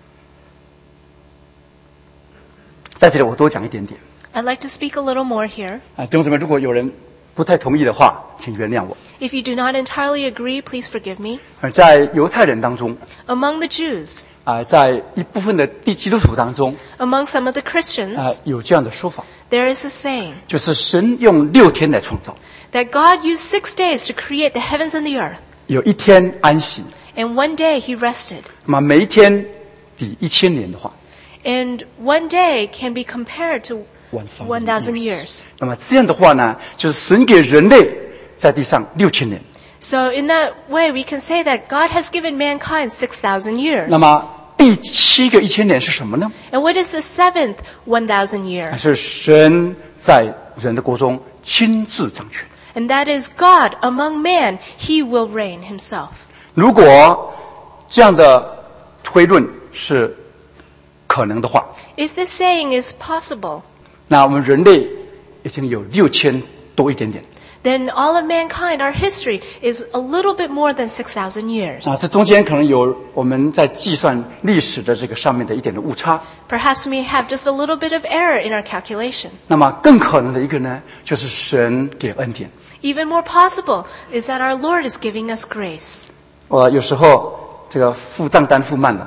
在这里，我多讲一点点 I'd like to speak a little more here. 啊，弟兄姊妹，如果有人不太同意的话，请原谅我。 If you do not entirely agree, please forgive me. 在犹太人当中， Among the Jews, 在一部分的基督徒当中， among some of the Christians, 有这样的说法， there is a saying 就是神用6天来创造， that God used 6 days to create the heavens and the earth, 有1天安息， and one day he rested. 那么每一天比1000年的话， And one day can be compared to 1000 1,000 years. 那么这样的话呢，就是神给人类在地上6000年。 So in that way, we can say that God has given mankind 6,000 years. 那么第7个1000年是什么呢？ And what is the 7th 1,000 year? 是神在人的国中亲自掌权。 And that is God among man, he will reign himself. 如果这样的推论是可能的话， If this saying is possible, 那我们人类已经有6000多一点点。 then all of mankind, our history, is a little bit more than 6,000 years. 这中间可能有我们在计算历史的这个上面的一点的误差。 Perhaps we may have just a little bit of error in our calculation. 那么更可能的一个呢，就是神给恩典。 Even more possible is that our Lord is giving us grace. 我有时候这个付账单付慢了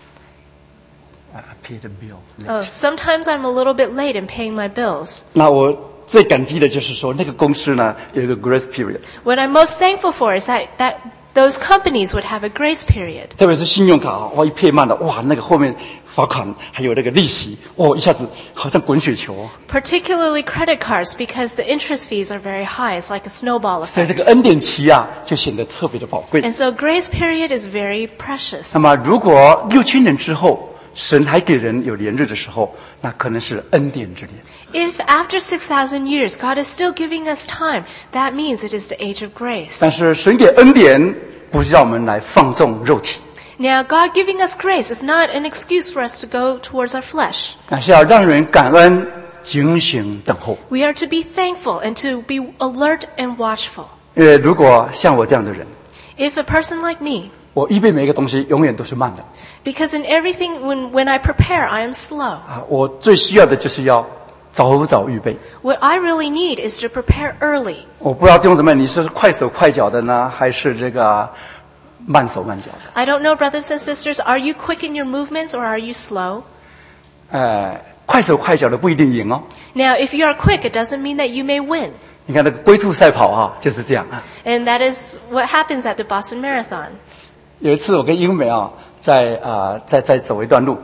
，pay the bill late. Sometimes I'm a little bit late in paying my bills. 那我最感激的就是说，那个公司呢有一个 grace period， What I'm most thankful for is that those companies would have a grace period. 特别是信用卡，哇一pay慢了，哇那个后面罚款还有那个利息，哦一下子好像滚雪球。 Particularly credit cards, because the interest fees are very high. It's like a snowball 所以这 effect. 个恩典期啊，就显得特别的宝贵。 And so grace period is very precious. 那么如果6000年之后，神还给人有连日的时候，那可能是恩典之年。 If after 6,000 years God is still giving us time, that means it is the age of grace. 但是神给恩典，不是让我们来放纵肉体， Now, God giving us grace is not an excuse for us to go towards our flesh. 乃是要让人感恩、警醒等候。 We are to be thankful and to be alert and watchful. 如果像我这样的人， If a person like me, 我预备每一个东西永远都是慢的 because in everything, when I prepare, I am slow. 啊！我最需要的就是要早早预备。 What I really need is to prepare early. 我不知道弟兄姊妹，你是快手快脚的呢，还是这个慢手慢脚的？ I don't know, brothers and sisters, are you quick in your movements or are you slow? 快手快脚的不一定赢哦。 Now, if you are quick, it doesn't mean that you may win. 你看那个龟兔赛跑啊，就是这样啊。 And that is what happens at the Boston Marathon. 有一次我跟英美啊，在走一段路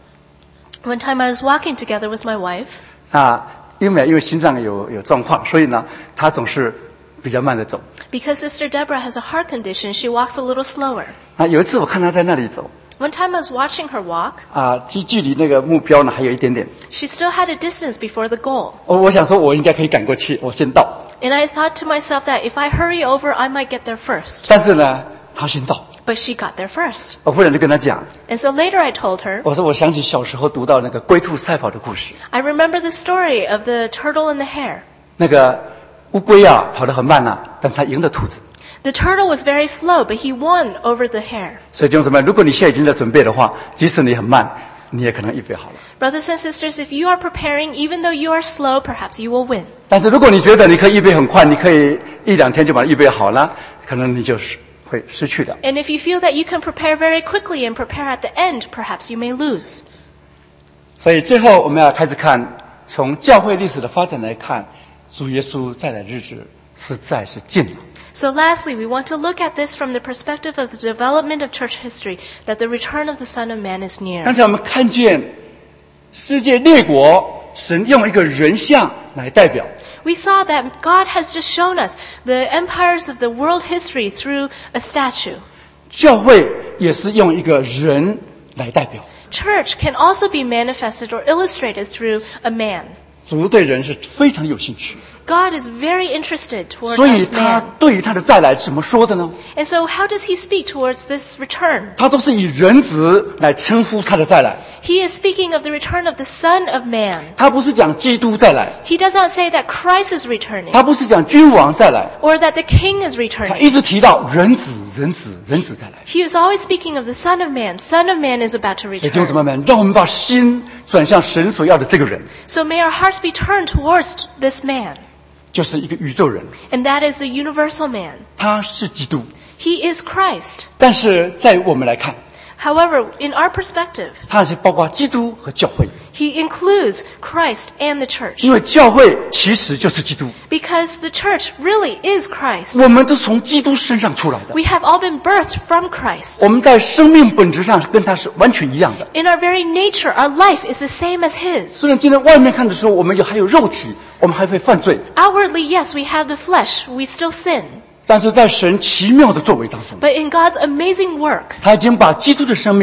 One time I was walking together with my wife. 啊，英美因为心脏有状况，所以呢，她总是比较慢的走。 Because Sister Deborah has a heart condition, she walks a little slower. 啊，有一次我看她在那里走 One time I was watching her walk. 啊，距离那个目标呢还有一点点。 She still had a distance before the goal. 我想说，我应该可以赶过去，我先到。 And I thought to myself that if I hurry over, I might get there first. 但是呢，她先到。 But she got there first. 我忽然就跟她讲， And so later I told her, 我说我想起小时候读到那个龟兔赛跑的故事， I remember the story of the turtle and the hare. 那个乌龟啊跑得很慢呐、但是它赢了兔子。 The turtle was very slow, but he won over the hare. 所以弟兄姊妹，如果你现在已经在准备的话，即使你很慢，你也可能预备好了。 Brothers and sisters, if you are preparing, even though you are slow, perhaps you will win. 但是如果你觉得你可以预备很快，你可以1-2天就把它预备好了，可能你就是会失去的。 And if you feel that you can prepare very quickly and prepare at the end, perhaps you may lose. 所以最后我们要开始看，从教会历史的发展来看，主耶稣再来日子实在是近了。 So lastly, we want to look at this from the perspective of the development of church history, that the return of the Son of Man is near. 刚才我们看见世界列国，神用一个人像来代表。 We saw that God has just shown us the empires of the world history through a statue. 教会也是用一个人来代表。 Church can also be manifested or illustrated through a man. 主对人是非常有兴趣， God is very interested toward 所以 us 他 man. 对于他的再来怎么说的呢？ And so how does he speak towards this return? 他都是以人子来称呼他的再来， He is speaking of the return of the Son of Man. 他不是讲基督再来， He does not say that Christ is returning 他不是讲君王再来， or that the King is 他 returning. 一直提到人子再来。 He is always speaking of the Son of Man. Son of Man is about to 所以弟兄姊妹 return. 们，让我们把心转向神所要的这个人， So may our hearts be turned towards this man. 就是一个宇宙人， And that is the universal man. 他是基督。 He is Christ. 但是在我们来看， However, in our perspective, 他是包括基督和教会， he includes Christ and the church. 因为教会其实就是基督， Because the church really is Christ. 我们都从基督身上出来的， We have all been birthed from Christ. 我们在生命本质上跟他是完全一样的。 In our very nature, our life is the same as his. 虽然今天外面看的时候，我们还有肉体，我们还会犯罪， Outwardly, yes, we have the flesh. We still sin. 但是在神奇妙的作为当中， But in God's amazing work, 他已经把基督的生命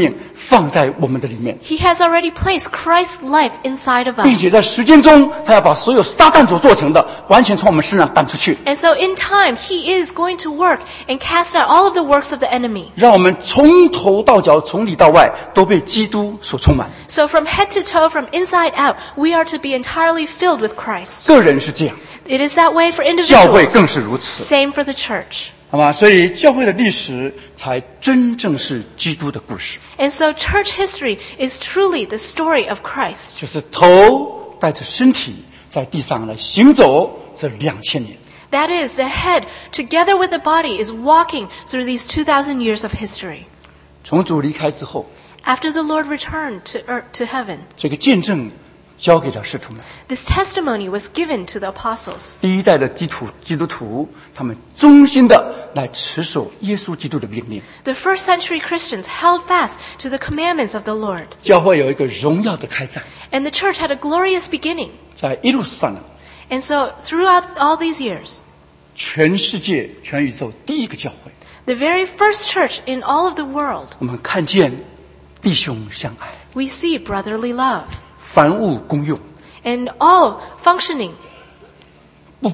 放在我们的里面， He has already placed Christ's life inside of 并且在 us. 时间中，他要把所有撒旦所做成的，完全从我们身上赶出去， And so in time, He is going to work and cast out all of the works of the enemy. 让我们从头到脚，从里到外，都被基督所充满。 So from head to toe, from inside out, we are to be entirely filled with Christ. 个人是这样， It is that way for 教会 individuals. 更是如此， Same for the church. 好吗？所以教会的历史才真正是基督的故事， And so church history is truly the story of Christ. 就是头带着身体在地上来行走这2000年。 That is, the head, together with the body, is walking through these 2,000 years of history. 从主离开之后， After the Lord returned to heaven, 这个见证交给了使徒们。 this testimony was given to the apostles. 第一代的基督徒，他们忠心的来持守耶稣基督的命令。 The first century Christians held fast to the commandments of the Lord. 教会有一个荣耀的开展， And the church had a glorious beginning. 在耶路撒冷， And so throughout all these years, 全世界、全宇宙第一个教会， the very first church in all of the world, 我们看见弟兄相爱， we see brotherly love 凡物公用， and all functioning, 不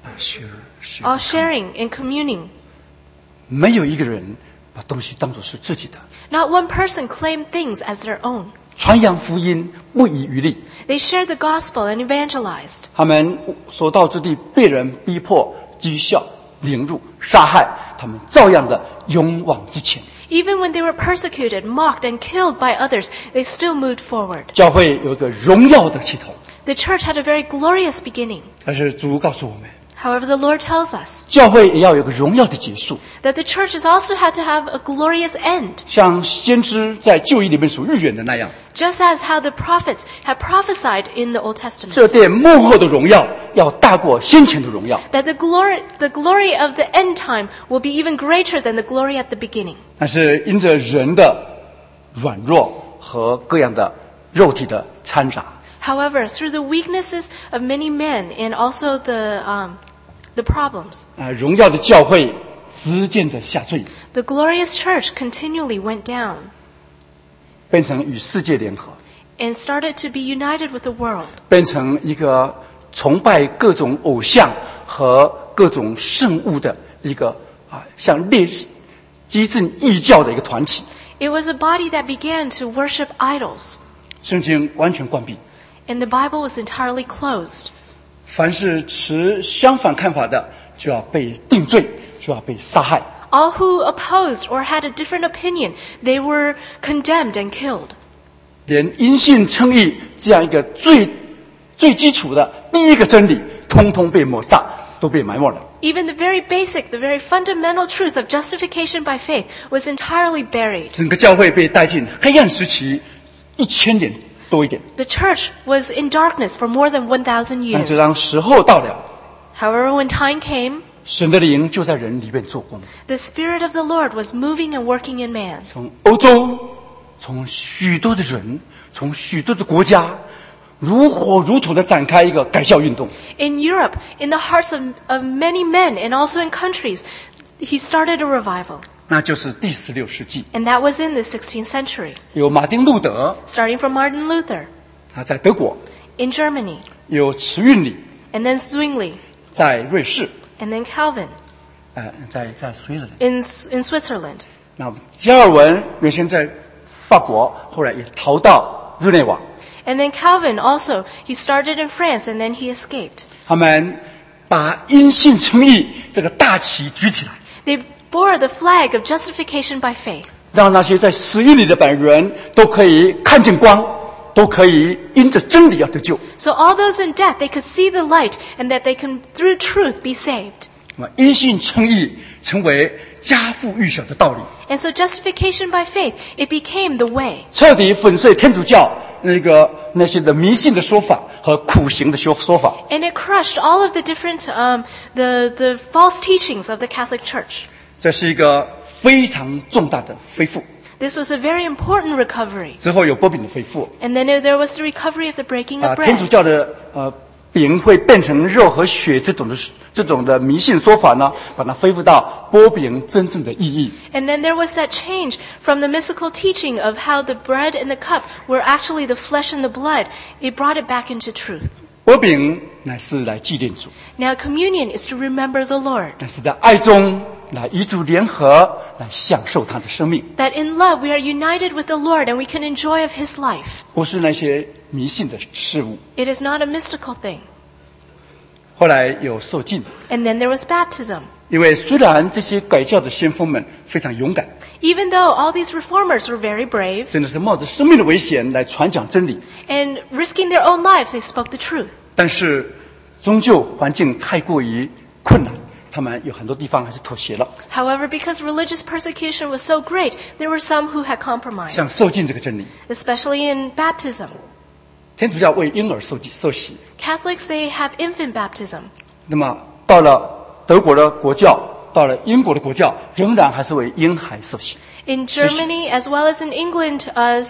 all sharing and communing. 没有一个人把东西当作是自己的， Not one person claimed things as their own. 传扬福音不遗余力。 They shared the gospel and evangelized. 他们所到之地被人逼迫、讥笑、凌辱、杀害，他们照样的勇往直前。 Even when they were persecuted, mocked, and killed by others, they still moved forward. 教会有一个荣耀的系统， The church had a very glorious beginning. 但是主告诉我们， However, the Lord tells us 教会也要有个荣耀的结束。 that the church has also had to have a glorious end. 像先知在旧约里面所预言的那样， Just as how the prophets had prophesied in the Old Testament. 这殿幕后的荣耀要大过先前的荣耀。 That the glory of the end time will be even greater than the glory at the beginning. 但是因着人的软弱和各样的肉体的掺杂， However, through the weaknesses of many men and also the problems, 荣耀的教会逐渐的下坠， the glorious church continually went down 变成与世界联合， and started to be united with the world. 变成一个崇拜各种偶像和各种圣物的一个像激进异教的一个团体。 It was a body that began to worship idols, 圣经完全关闭， and the Bible was entirely closed. 凡是持相反看法的，就要被定罪，就要被杀害。 All who opposed or had a different opinion, they were condemned and killed. 连因信称义这样一个最基础的第一个真理，通通被抹杀，都被埋没了。 Even the very basic, the very fundamental truth of justification by faith was entirely buried. 整个教会被带进黑暗时期1000年多一点。 The church was in darkness for more than 1,000 但是 years. 当时候到了， However, when time came, 神的灵就在人里面做工， the Spirit of the Lord was moving and working in man. 从欧洲，从许多的人，从许多的国家，如火如荼的展开一个改教运动。 In Europe, in the hearts of many men and also in countries, he started a revival. 那就是第16世纪， And that was in the 16th century, 有马丁路德， starting from Martin Luther 他在德国； in Germany, 有慈运理 and then Zwingli, 在瑞士， and then Calvin 在瑞士。 in Switzerland. 那加尔文原先在法国，后来也逃到日内瓦。 And then Calvin also, he started in France and then he escaped. 他们把因信称义这个大旗举起来， They bore the flag of justification by faith, 让那些在死狱里的本人都可以看见光，都可以因着真理而得救。 so all those in death, they could see the light and that they can, through truth, be saved. 那么因信称义成为家父预晓的道理， And so justification by faith, it became the way. 彻底粉碎天主教那些的迷信的说法和苦行的说法。 And it crushed all of the different, the false teachings of the Catholic Church. 这是一个非常重大的恢复。 This was a very important recovery. 之后有波饼的恢复 And then there was the recovery of the breaking of 天主 bread. 教的饼会变成肉和血这种的迷信说法呢，把它恢复到擘饼真正的意义。 And then there was that change from the mystical teaching of how the bread and the cup were actually the flesh and the blood. It brought it back into truth. 擘饼乃是来纪念主， Now communion is to remember the Lord. 乃是在爱中来与主联合，来享受他的生命， That in love we are united with the Lord and we can enjoy of His life. 不是那些迷信的事物。 It is not a mystical thing. 后来有受浸， And then there was baptism. 因为虽然这些改教的先锋们非常勇敢， Even though all these reformers were very brave 真的是冒着生命的危险来传讲真理， and risking their own lives, they spoke the truth. 但是终究环境太过于困难，他们有很多地方还是妥协了。 However, because religious persecution was so great, there were some who had 像 compromised, 受浸这个真理， especially in baptism. 天主教为婴儿受洗， Catholics, they have infant baptism. 那么到了德国的国教，到了英国的国教，仍然还是为婴孩受洗。 In Germany, as well as in England,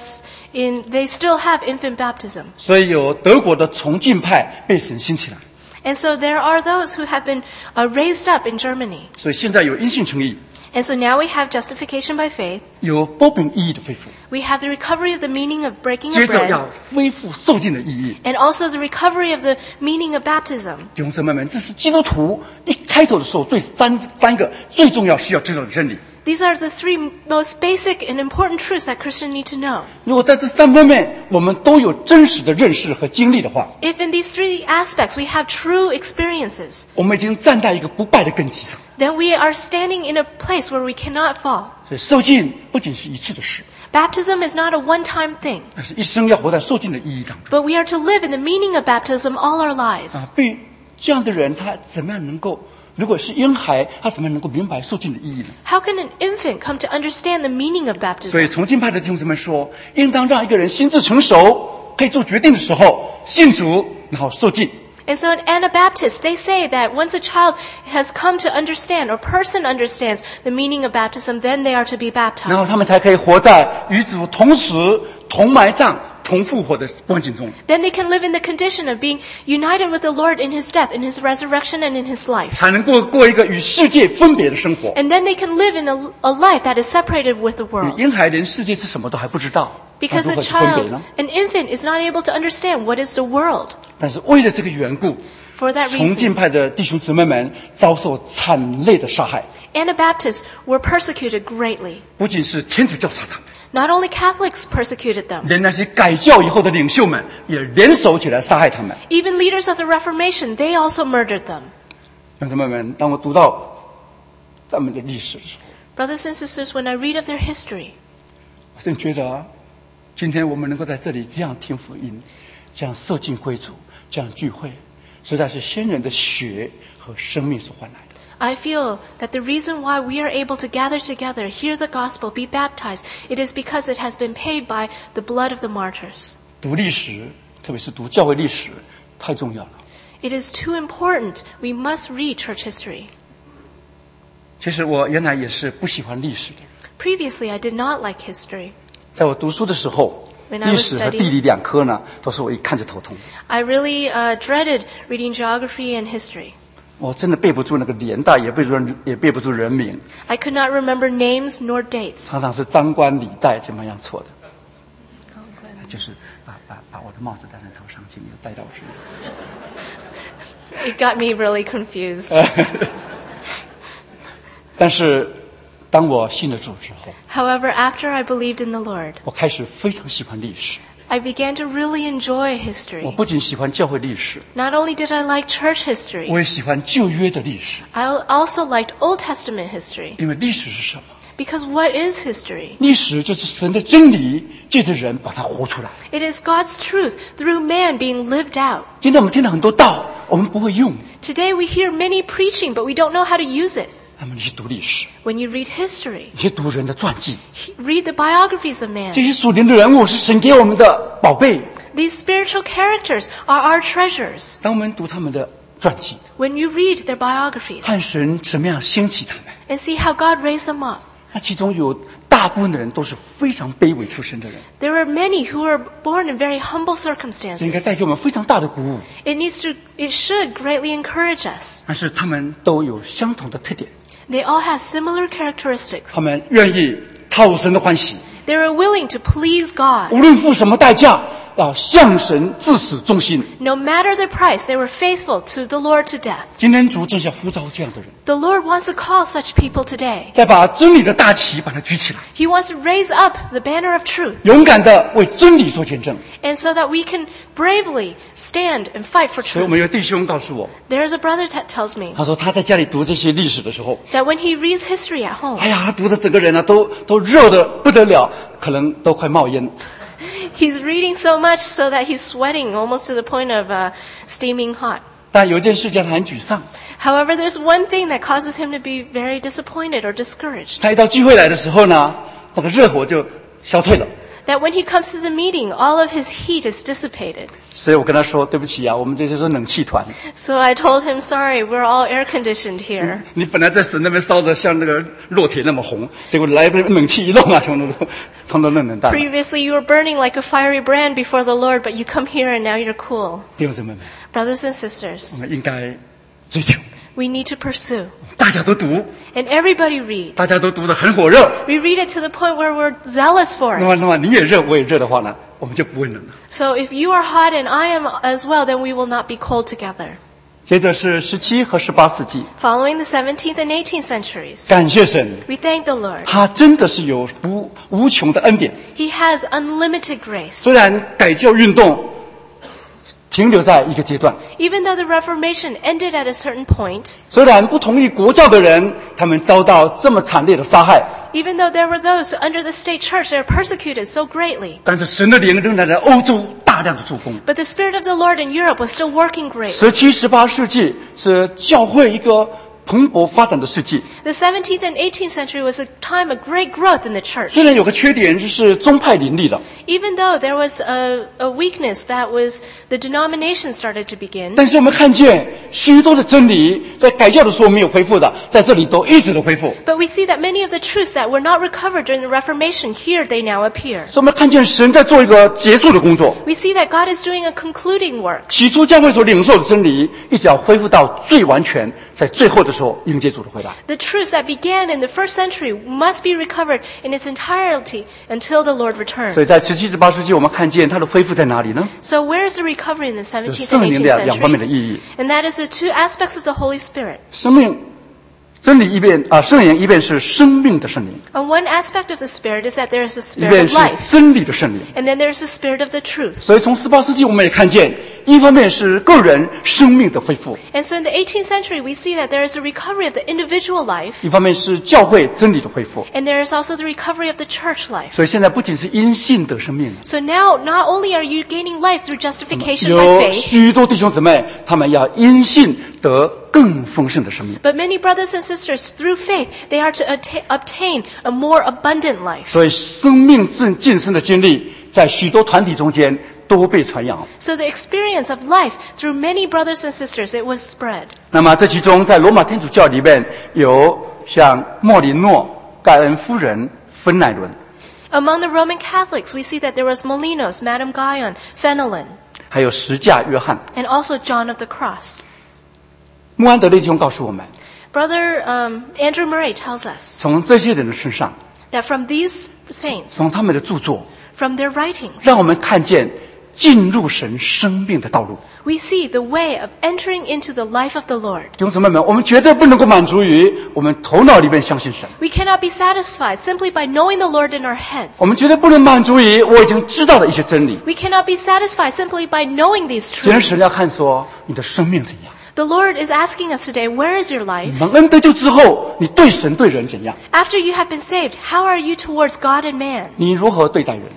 they still have infant baptism. 所以有德国的崇敬派被神兴起来， And so there are those who have been raised up in Germany. 所以现在有因信称义， And so now we have justification by faith. 有擘饼意义的恢复， We have the recovery of the meaning of breaking 接 of 着 bread. 要恢复受浸的意义。 And also the recovery of the meaning of baptism. 弟兄姊妹们，这是基督徒一开头的时候三个最重要需要知道的真理。 These are the three most basic and important truths that Christians need to know. 如果在这三方面我们都有真实的认识和经历的话， If in these three aspects we have true experiences, 我们已经站在一个不败的根基上。 then we are standing in a place where we cannot fall. 所以受浸不仅是一次的事， Baptism is not a one-time thing, 而是一生要活在受浸的意义当中。 but we are to live in the meaning of baptism all our lives. 对这样的人，他怎么样能够？如果是婴孩，他怎么样能够明白受浸的意义呢？ How can an infant come to understand the meaning of 所以 baptism? 崇敬派的弟兄姊妹说，应当让一个人心智成熟，可以做决定的时候，信主，然后受浸。 And so in Anabaptists, they say that once a child has come to understand, or person understands the meaning of baptism, then they are to be 然后他 baptized. 们才可以活在与主同时、同埋葬、同复活的光景中， Then they can live in the condition of being united with the Lord in His death, in His resurrection, and in His life. 才能过一个与世界分别的生活。 And then they can live in a life that is separated with the world. 婴孩连世界是什么都还不知道，那 Because 如 a 何去分别 child, 呢？ an infant, is not able to understand what is the world. 但是为了这个缘故， For that 崇敬 reason, 派的弟兄姊妹们遭受惨烈的杀害， Anabaptists were persecuted greatly. 不仅是天主教杀他们， Not only Catholics persecuted them, 连那些改教以后的领袖们也联手起来杀害他们。 even leaders of the Reformation, they also murdered them. 弟兄姊妹们，当我读到他们的历史的时候， Brothers and sisters, when I read of their history, 我真觉得今天我们能够在这里这样听福音，这样受尽归主，这样聚会，实在是先人的血和生命所换来的。 I feel that the reason why we are able to gather together, hear the gospel, be baptized, it is because it has been paid by the blood of the martyrs. 读历史，特别是读教会历史，太重要了。 It is too important. We must read church history. 其实我原来也是不喜欢历史的人， Previously, I did not like history. 在我读书的时候， When I 历 was 史和 studying- 地理两科呢，都是我一看就头痛。 I really dreaded reading geography and history. 我真的背不住那个年代，也背不住人名， I could not remember names nor dates. 常常是张冠李戴怎么样错的，就是把我的帽子戴在头上，请你戴到我身上。 It got me really confused. 但是当我信了主之后， However, after I believed in the Lord, 我开始非常喜欢历史。 I began to really enjoy 我 history. 不仅喜欢教会历史， Not only did I like church history, 我也喜欢旧约的历史。 I also liked Old Testament history. 因为历史是什么？ Because what is history? 历史就是神的真理，借着人把它活出来。 It is God's truth through man being lived out. 今天我们听到很多道，我们不会用， Today we hear many preaching, but we don't know how to use it. 那么你去读历史， When you read history, 你去读人的传记， read the biographies of man. 这些属灵的人物是神给我们的宝贝。 These spiritual characters are our treasures. 当我们读他们的传记， When you read their biographies 看神怎么样兴起他们， and see how God raised them up, 那其中有大大部分的人都是非常卑微出身的人， There are many who are born in very humble 这应该 circumstances. 带给我们非常大的鼓舞。 It should greatly encourage us. 但是他们都有相同的特点， They all have similar characteristics. 他们愿意讨神的欢喜， They are willing to please God. 无论付什么代价，要向神至死忠心。 No matter the price, they were faithful to the Lord to death. 今天主正想呼召这样的人， The Lord wants to call such people today. 再把真理的大旗把它举起来， He wants to raise up the banner of truth, 勇敢的为真理做见证。 and so that we can bravely stand and fight for 所以我 truth. 们有弟兄告诉我， There's a brother that tells me 他说他在家里读这些历史的时候， that when he reads history at home, 哎呀，他读的整个人啊都热的不得了，可能都快冒烟了。 he's reading so much so that he's sweating almost to the point of steaming hot. 但有一件事情他很沮丧， However, there's one thing that causes him to be very disappointed or discouraged. 他一到聚会来的时候呢，那个热火就消退了。 That when he comes to the meeting, all of his heat is dissipated. 所以我跟他说，对不起啊，我们这就是冷气团。 So I told him, sorry, we're all air conditioned here. 你本来在神那边烧着像那个烙铁那么红，结果来冷气一弄啊，通通冷淡了。 Previously, you were burning like a fiery brand before the Lord, but you come here and now you're cool. 弟兄姊妹们， Brothers and 我 sisters, 们应该追求， we need to pursue. 大家都读， And everybody read. 大家都读得很火热。 We read it to the point where we're zealous for 那 it. 么你也热，我也热的话呢，我们就不会冷了。 So if you are hot and I am as well, then we will not be cold together. 接着是17和18世纪， Following the 17th and 18th centuries, 感谢神， we thank the Lord. 他真的是有无穷的恩典。 He has unlimited grace. 虽然改教运动停留在一个阶段， Even though the Reformation ended at a certain point, 虽然不同意国教的人，他们遭到这么惨烈的杀害， even though there were those under the state church that are persecuted so greatly, 但是神的灵仍然在欧洲大量的做工。 but the Spirit of the Lord in Europe was still working greatly. 17、18世纪是教会一个蓬勃发展的世纪， The 17th and 18th century was a time of great growth in the church. 虽然有个缺点就是宗派林立了， Even though there was a weakness that was the denomination started to begin, 但是我们看见许多的真理在改教的时候没有恢复的，在这里都一直的恢复。 but we see that many of the truths that were not recovered during the Reformation, here they now appear. 所以我们看见神在做一个结束的工作。 We see that God is doing a concluding work. 起初教会所领受的真理，一直要恢复到最完全，在最后的时候迎接主的回来。 The truths that began in the first century must be recovered in its entirety until the Lord 所以 returns. 在17、18世纪，我们看见它的恢复在哪里呢？ So where is the recovery in the 17th 就是圣 and 灵 18th 的两方面的意 centuries? 义。 And that is the two aspects of the Holy Spirit. 生命真理一边圣灵一边是生命的圣灵， And one aspect of the Spirit is that there is the 一 Spirit 边 of 是 life. 真理的圣灵。 And then there's the Spirit of the truth. 所以从18世纪我们也看见，一方面是个人生命的恢复， And so in the 18th century, we see that there is a recovery of the individual life, 一方面是教会真理的恢复。 and there is also the recovery of the church life. 所以现在不仅是因信得生命， So now, not only are you gaining life through justification by 有 faith, 许多弟兄姊妹，他们要因信得更丰盛的生命。 but many brothers and sisters, through faith, they are to obtain a more abundant life. 所以生命晋升的经历，在许多团体中间都被传扬。 So the experience of life through many brothers and sisters, it was spread. 那么这其中，在罗马天主教里面有像莫里诺、盖恩夫人、芬乃伦， Among the Roman Catholics, we see that there was Molinos, Madame Guyon, Fenelon, 还有十架约翰。 and also John of the Cross. 穆安德烈弟兄告诉我们， Brother Andrew Murray tells us 从这些人的身上， that from these saints, 从他们的著作， from their writings, 让我们看见进入神生命的道路。 we see the way of entering into the life of the Lord. 弟兄姊妹们，我们绝对不能够满足于我们头脑里面相信神， We cannot be satisfied simply by knowing the Lord in our heads. 我们绝对不能满足于我已经知道的一些真理。 We cannot be satisfied simply by knowing these 既然神 truths. 要看说你的生命怎样， The Lord is asking us today, where is your life? 蒙恩得救之后，你对神对人怎样？ After you have been saved, how are you towards God and man? 你如何对待人？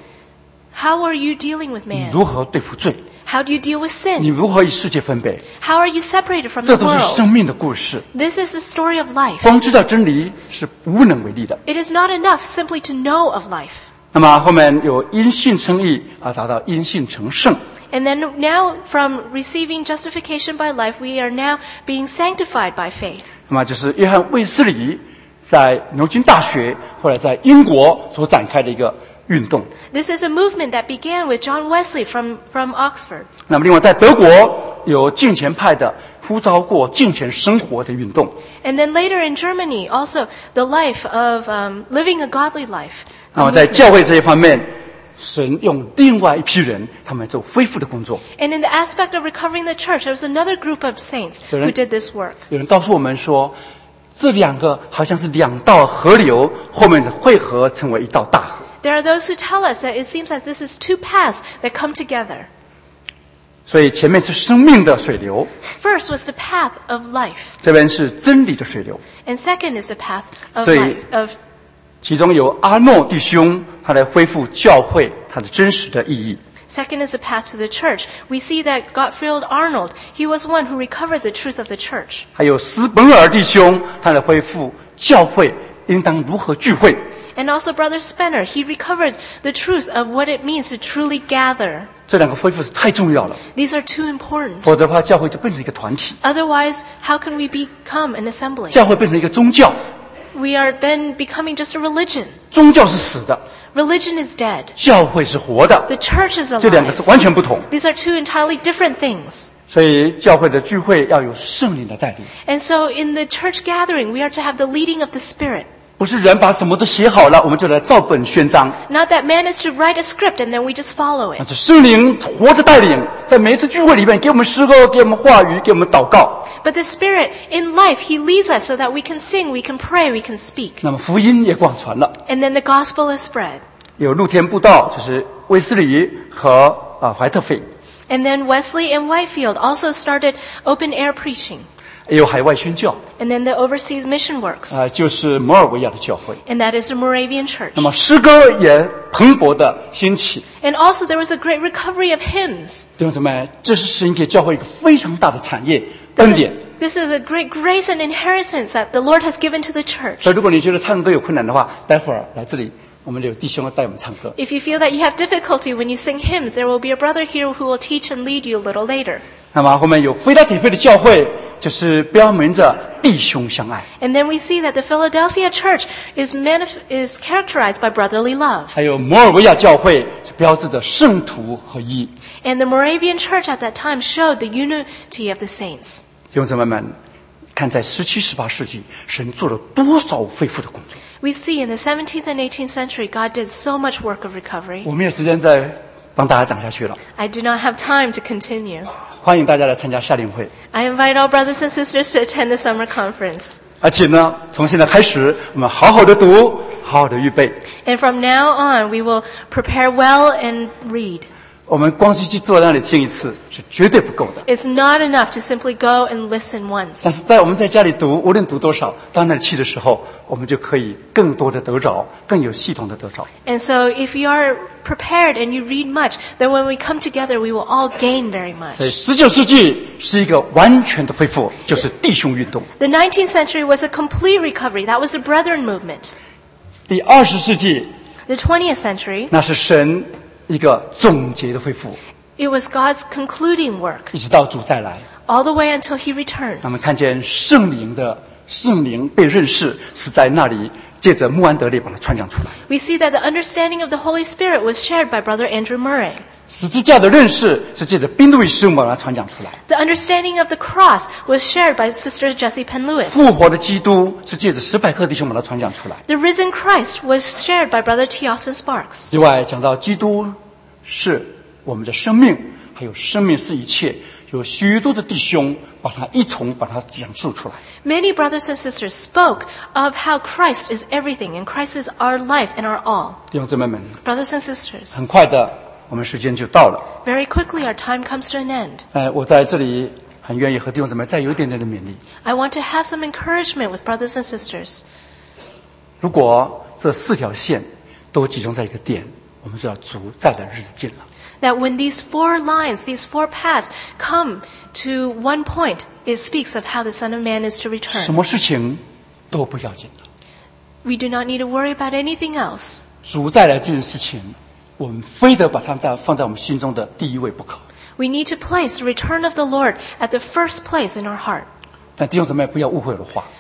How are you dealing with 你 man? 如何对付罪？ How do you deal with 你 sin? 如何与世界分别？ How are you separated from 这 the 都是 world? 生命的故事。 This is the story of life. 光知道真理是无能为力的。 It is not enough simply to know of life. 那么后面有因信称义啊，达到因信成圣。 And then now, from receiving justification by life, we are now being sanctified by faith. 那么就是约翰卫斯理在牛津大学，后来在英国所展开的一个运动。 This is a movement that began with John Wesley from Oxford. 那么另外在德国有敬虔派的呼召过敬虔生活的运动。 And then later in Germany, also the life of living a godly life. 那么在教会这一方面，神用另外一批人，他们做恢复的工作。 And in the aspect of recovering the church, there was another group of saints who did this work. 有人告诉我们说，这两个好像是两道河流，后面的汇合成为一道大河。 There are those who tell us that it seems like this is two paths that come together. 所以前面是生命的水流， First was the path of life, 这边是真理的水流。 and second is the path of 所以 life. Of 其中有阿诺弟兄，他来恢复教会它的真实的意义。 second is the path to the church. We see that Gottfried Arnold, he was one who recovered the truth of the church. 还有斯本尔弟兄，他来恢复教会应当如何聚会。 And also Brother Spener, he recovered the truth of what it means to truly gather. 这两个恢复是太重要了， These are too important. 否则的话，教会就变成一个团体， Otherwise, how can we become an assembly? 教会变成一个宗教， We are then becoming just a religion. 宗教是死的， Religion is dead. 教会是活的， The church is 这两个是 alive. 完全不同。 These are two entirely different things. 所以教会的聚会要有圣灵的带领， And so in the church gathering, we are to have the leading of the Spirit. 不是人把什么都写好了，我们就来照本宣章。 Not that man is to write a script and then we just follow 那 it. 是圣灵活着带领，在每一次聚会里面给我们诗歌，给我们话语，给我们祷告。 But the Spirit, in life, He leads us so that we can sing, we can pray, we can speak. 那么福音也广传了， And then the gospel is spread. 有露天布道，就是威斯理和怀特菲， And then Wesley and Whitefield also started open air preaching. 也有海外宣教， And then the overseas mission works. 就是摩尔维亚的教会。 And that is the Moravian church. 那么诗歌也蓬勃的兴起， And also there was a great recovery of hymns. 弟兄姊妹，这是神给教会一个非常大的产业恩典。 This is a great grace and inheritance that the Lord has given to the church. 所以，如果你觉得唱歌有困难的话，待会儿来这里，我们有弟兄要带我们唱歌。 If you feel that you have difficulty when you sing hymns, there will be a brother here who will teach and lead you a little later. 那么后面有菲拉铁菲的教会，就是标明着弟兄相爱； And then we see that the Philadelphia church is characterized by brotherly love. 还有摩尔维亚教会是标志着圣徒合一。 And the Moravian church at that time showed the unity of the saints. 弟兄姊妹们，看在17、18世纪，神做了多少恢复的工作。 We see in the 17th and 18th century, God did so much work of recovery. 我没有时间再帮大家讲下去了， I do not have time to continue. 欢迎大家来参加夏令会。 I invite all brothers and sisters to attend the summer conference. 而且呢，从现在开始，我们好好的读，好好的预备。 And from now on, we will prepare well and read. 我们光是去坐在那里听一次是绝对不够的。 It's not enough to simply go and listen 但 once. 是我们在家里读，无论读多少，到那里去的时候，我们就可以更多的得着，更有系统的得着。 And so if you are prepared and you read much, then when we come together, we will all gain very 所以 much. 19世纪是一个完全的恢复，就是弟兄运动。 The 19th century was a complete recovery. That was the Brethren movement. 第20世纪， The 20th century, 那是神一个总结的恢复， it was God's concluding work, 一直到主再来。 all the way until He 我们 returns. 看见圣灵被认识，是在那里借着穆安德烈把它传讲出来。 We see that the understanding of the Holy Spirit was shared by Brother Andrew Murray. 十字架的认识是借着宾路易师母把它传讲出来。 The understanding of the cross was shared by Sister Jessie Penn 复 Lewis. 活的基督是借着史百克弟兄把它传讲出来。 The risen Christ was shared by Brother T. Austin Sparks. 另外讲到基督是我们的生命，还有生命是一切，有许多的弟兄把它讲述出来。 Many brothers and sisters spoke of how Christ is everything and Christ is our life and our all. 弟兄姊妹们， Brothers and sisters, 很快的我们时间就到了。 very quickly our time comes to an end. 我在这里很愿意和弟兄姊妹再有一点点的勉励。 I want to have some encouragement with brothers and sisters. 如果这4条线都集中在一个点，我们知道主在的日子近了。 That when these 4 lines, these 4 paths come to one point, it speaks of how the Son of Man is to 什 return. 么事情都不要紧的， We do not need to worry about anything else. 主再来这件事情，我们非得把它放在我们心中的第一位不可。 We need to place the return of the Lord at the first place in our heart. 但弟兄姊妹不要误会我的话，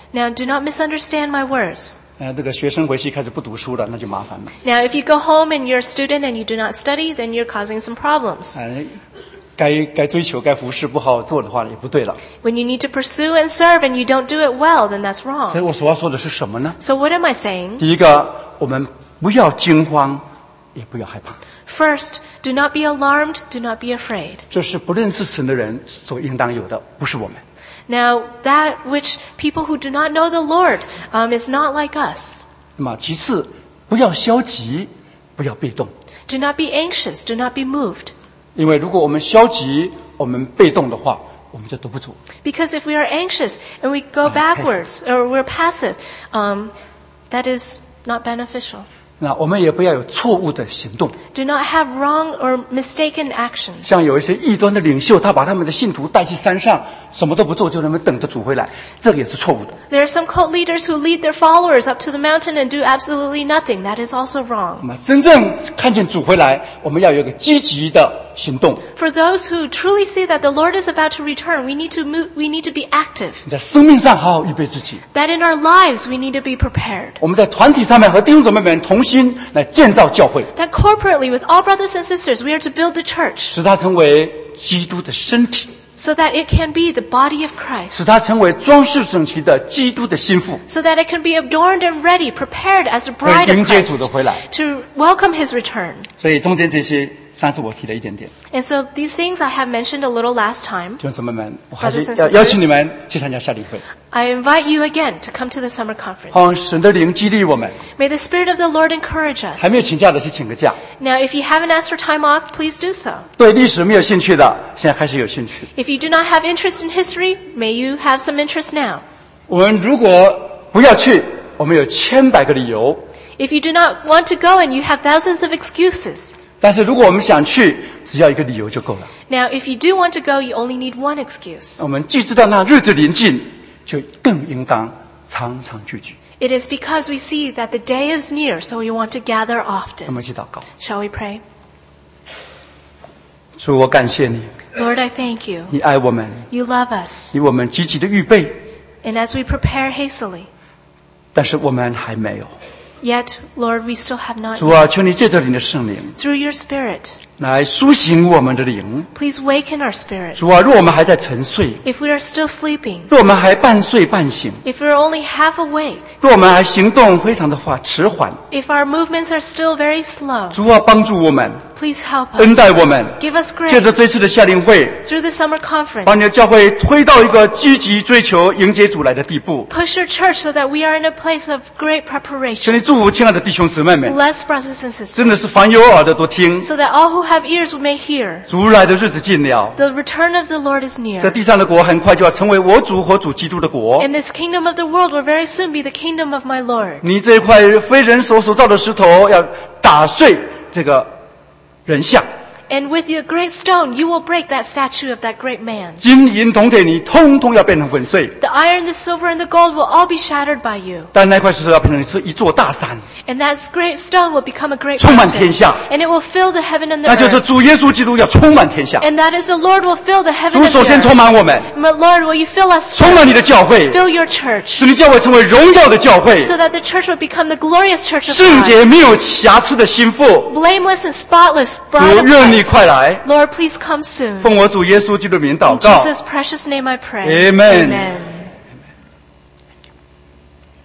Now, do not misunderstand my words. 这个学生回去开始不读书了，那就麻烦了。 Now, if you go home and you're a student and you do not study, then you're causing some problems. 该追求、该服侍不好好做的话也不对了。 When you need to pursue and serve and you don't do it well, then that's wrong. 所以我所要说的是什么呢？ So what am I saying? 第一个，我们不要惊慌，也不要害怕。 First, do not be alarmed, do not be afraid. 这是不认识神的人所应当有的，不是我们。 Now, that which people who do not know the Lord is not like us. 那么其次，不要消极，不要被动。 Do not be anxious, do not be moved. 因为如果我们消极，我们被动的话，我们就得不住。 Because if we are anxious and we go backwards or we're passive, that is not beneficial. 那我们也不要有错误的行动。 Do not have wrong or mistaken actions. 像有一些异端的领袖，他把他们的信徒带去山上，什么都不做，就那么等着主回来，这个也是错误的。 There are some cult leaders who lead their followers up to the mountain and do absolutely nothing. That is also wrong. 那么真正看见主回来，我们要有一个积极的行动。 For those who truly see that the Lord is about to return, we need to move, we need to be active. 在生命上好好预备自己。 That in our lives we need to be prepared. 我们在团体上面和弟兄姊妹们同心来建造教会。 That corporately with all brothers and sisters, we are to build the church. 使它成为基督的身体。 So that it can be the body of Christ. 使它成为装饰整齐的基督的心腹。 So that it can be adorned and ready, prepared as a bride of 迎接主 Christ 的回来。 to welcome His return. 所以中间这些上次我提了一点点。 And so these things I have mentioned a little last time. 弟兄姊妹们，我还 Brothers 是 and 要 sisters 邀请你们去参加夏令会。 I invite you again to come to the summer conference. 好，神的灵激励我们。 May the Spirit of the Lord encourage 还没有 us. 请假的去请个假。 Now, if you haven't asked for time off, please do so. 对历史没有兴趣的，现在开始有兴趣。 If you do not have interest in history, may you have some interest now. 我们如果不要去，我们有千百个理由。 If you do not want to go and you have thousands of excuses. 但是如果我们想去，只要一个理由就够了。 Now, if you do want to go, you only need one excuse. 我们既知道那日子临近，就更应当常常聚集。 It is because we see that the day is near, so we want to gather 我 often. 们一起祷告。 Shall we pray? 主，我感谢你， Lord, I thank you. 你爱我们， You love us. 你我们积极的预备， And as we prepare hastily, 但是我们还没有。 yet, Lord, we still have not 主啊，求你借着你的圣灵 through your Spirit. 来苏醒我们的灵。 Please waken our spirits. 主啊，若我们还在沉睡， If we are still sleeping, 若我们还半睡半醒， if we are only half awake, 若我们还行动非常的迟缓， if our movements are still very slow, 主啊，帮助我们， please help 恩 us. 待我们， Give us 借着 grace 这次的夏令会， through the summer 把你的 conference. 教会推到一个积极追求迎接主来的地步。 Push your church so that we are in a place of great 求 preparation. 你祝福亲爱的弟兄姊妹们， Bless brothers and sisters, 真的是凡有耳的都听。 so that all who have ears may hear. 主来的日子近了， The return of the Lord is 这 near. 地上的国很快就要成为我主和主基督的国。 And this kingdom of the world will very soon be the kingdom of my Lord. 你这一块非人手所造的石头，要打碎这个人像。 And with your great stone, you will break that statue of that great man. 金银铜铁，你通通要变成粉碎。 The iron, the silver, and the gold will all be shattered by you. 但那块石头要变成一座大山， And that great stone will become a great 充满 mountain. 天下。 And it will fill the heaven and the 那就是 earth. 主耶稣基督要充满天下。 And that is the Lord will fill the heaven 主 and 首 the 先充 earth. 满我们， But Lord, will you fill us 充满你的 first? 教会， Fill your church. 使你教会成为荣耀的教会， So that the church will become the glorious church of 圣 God. 洁没有瑕疵的心腹。 Blameless and spotless 主 bride of 愿你 Christ. 快来， Lord, please come soon. 奉我主耶稣基督的名祷 In 告。 Jesus' precious name I pray. Amen. Amen.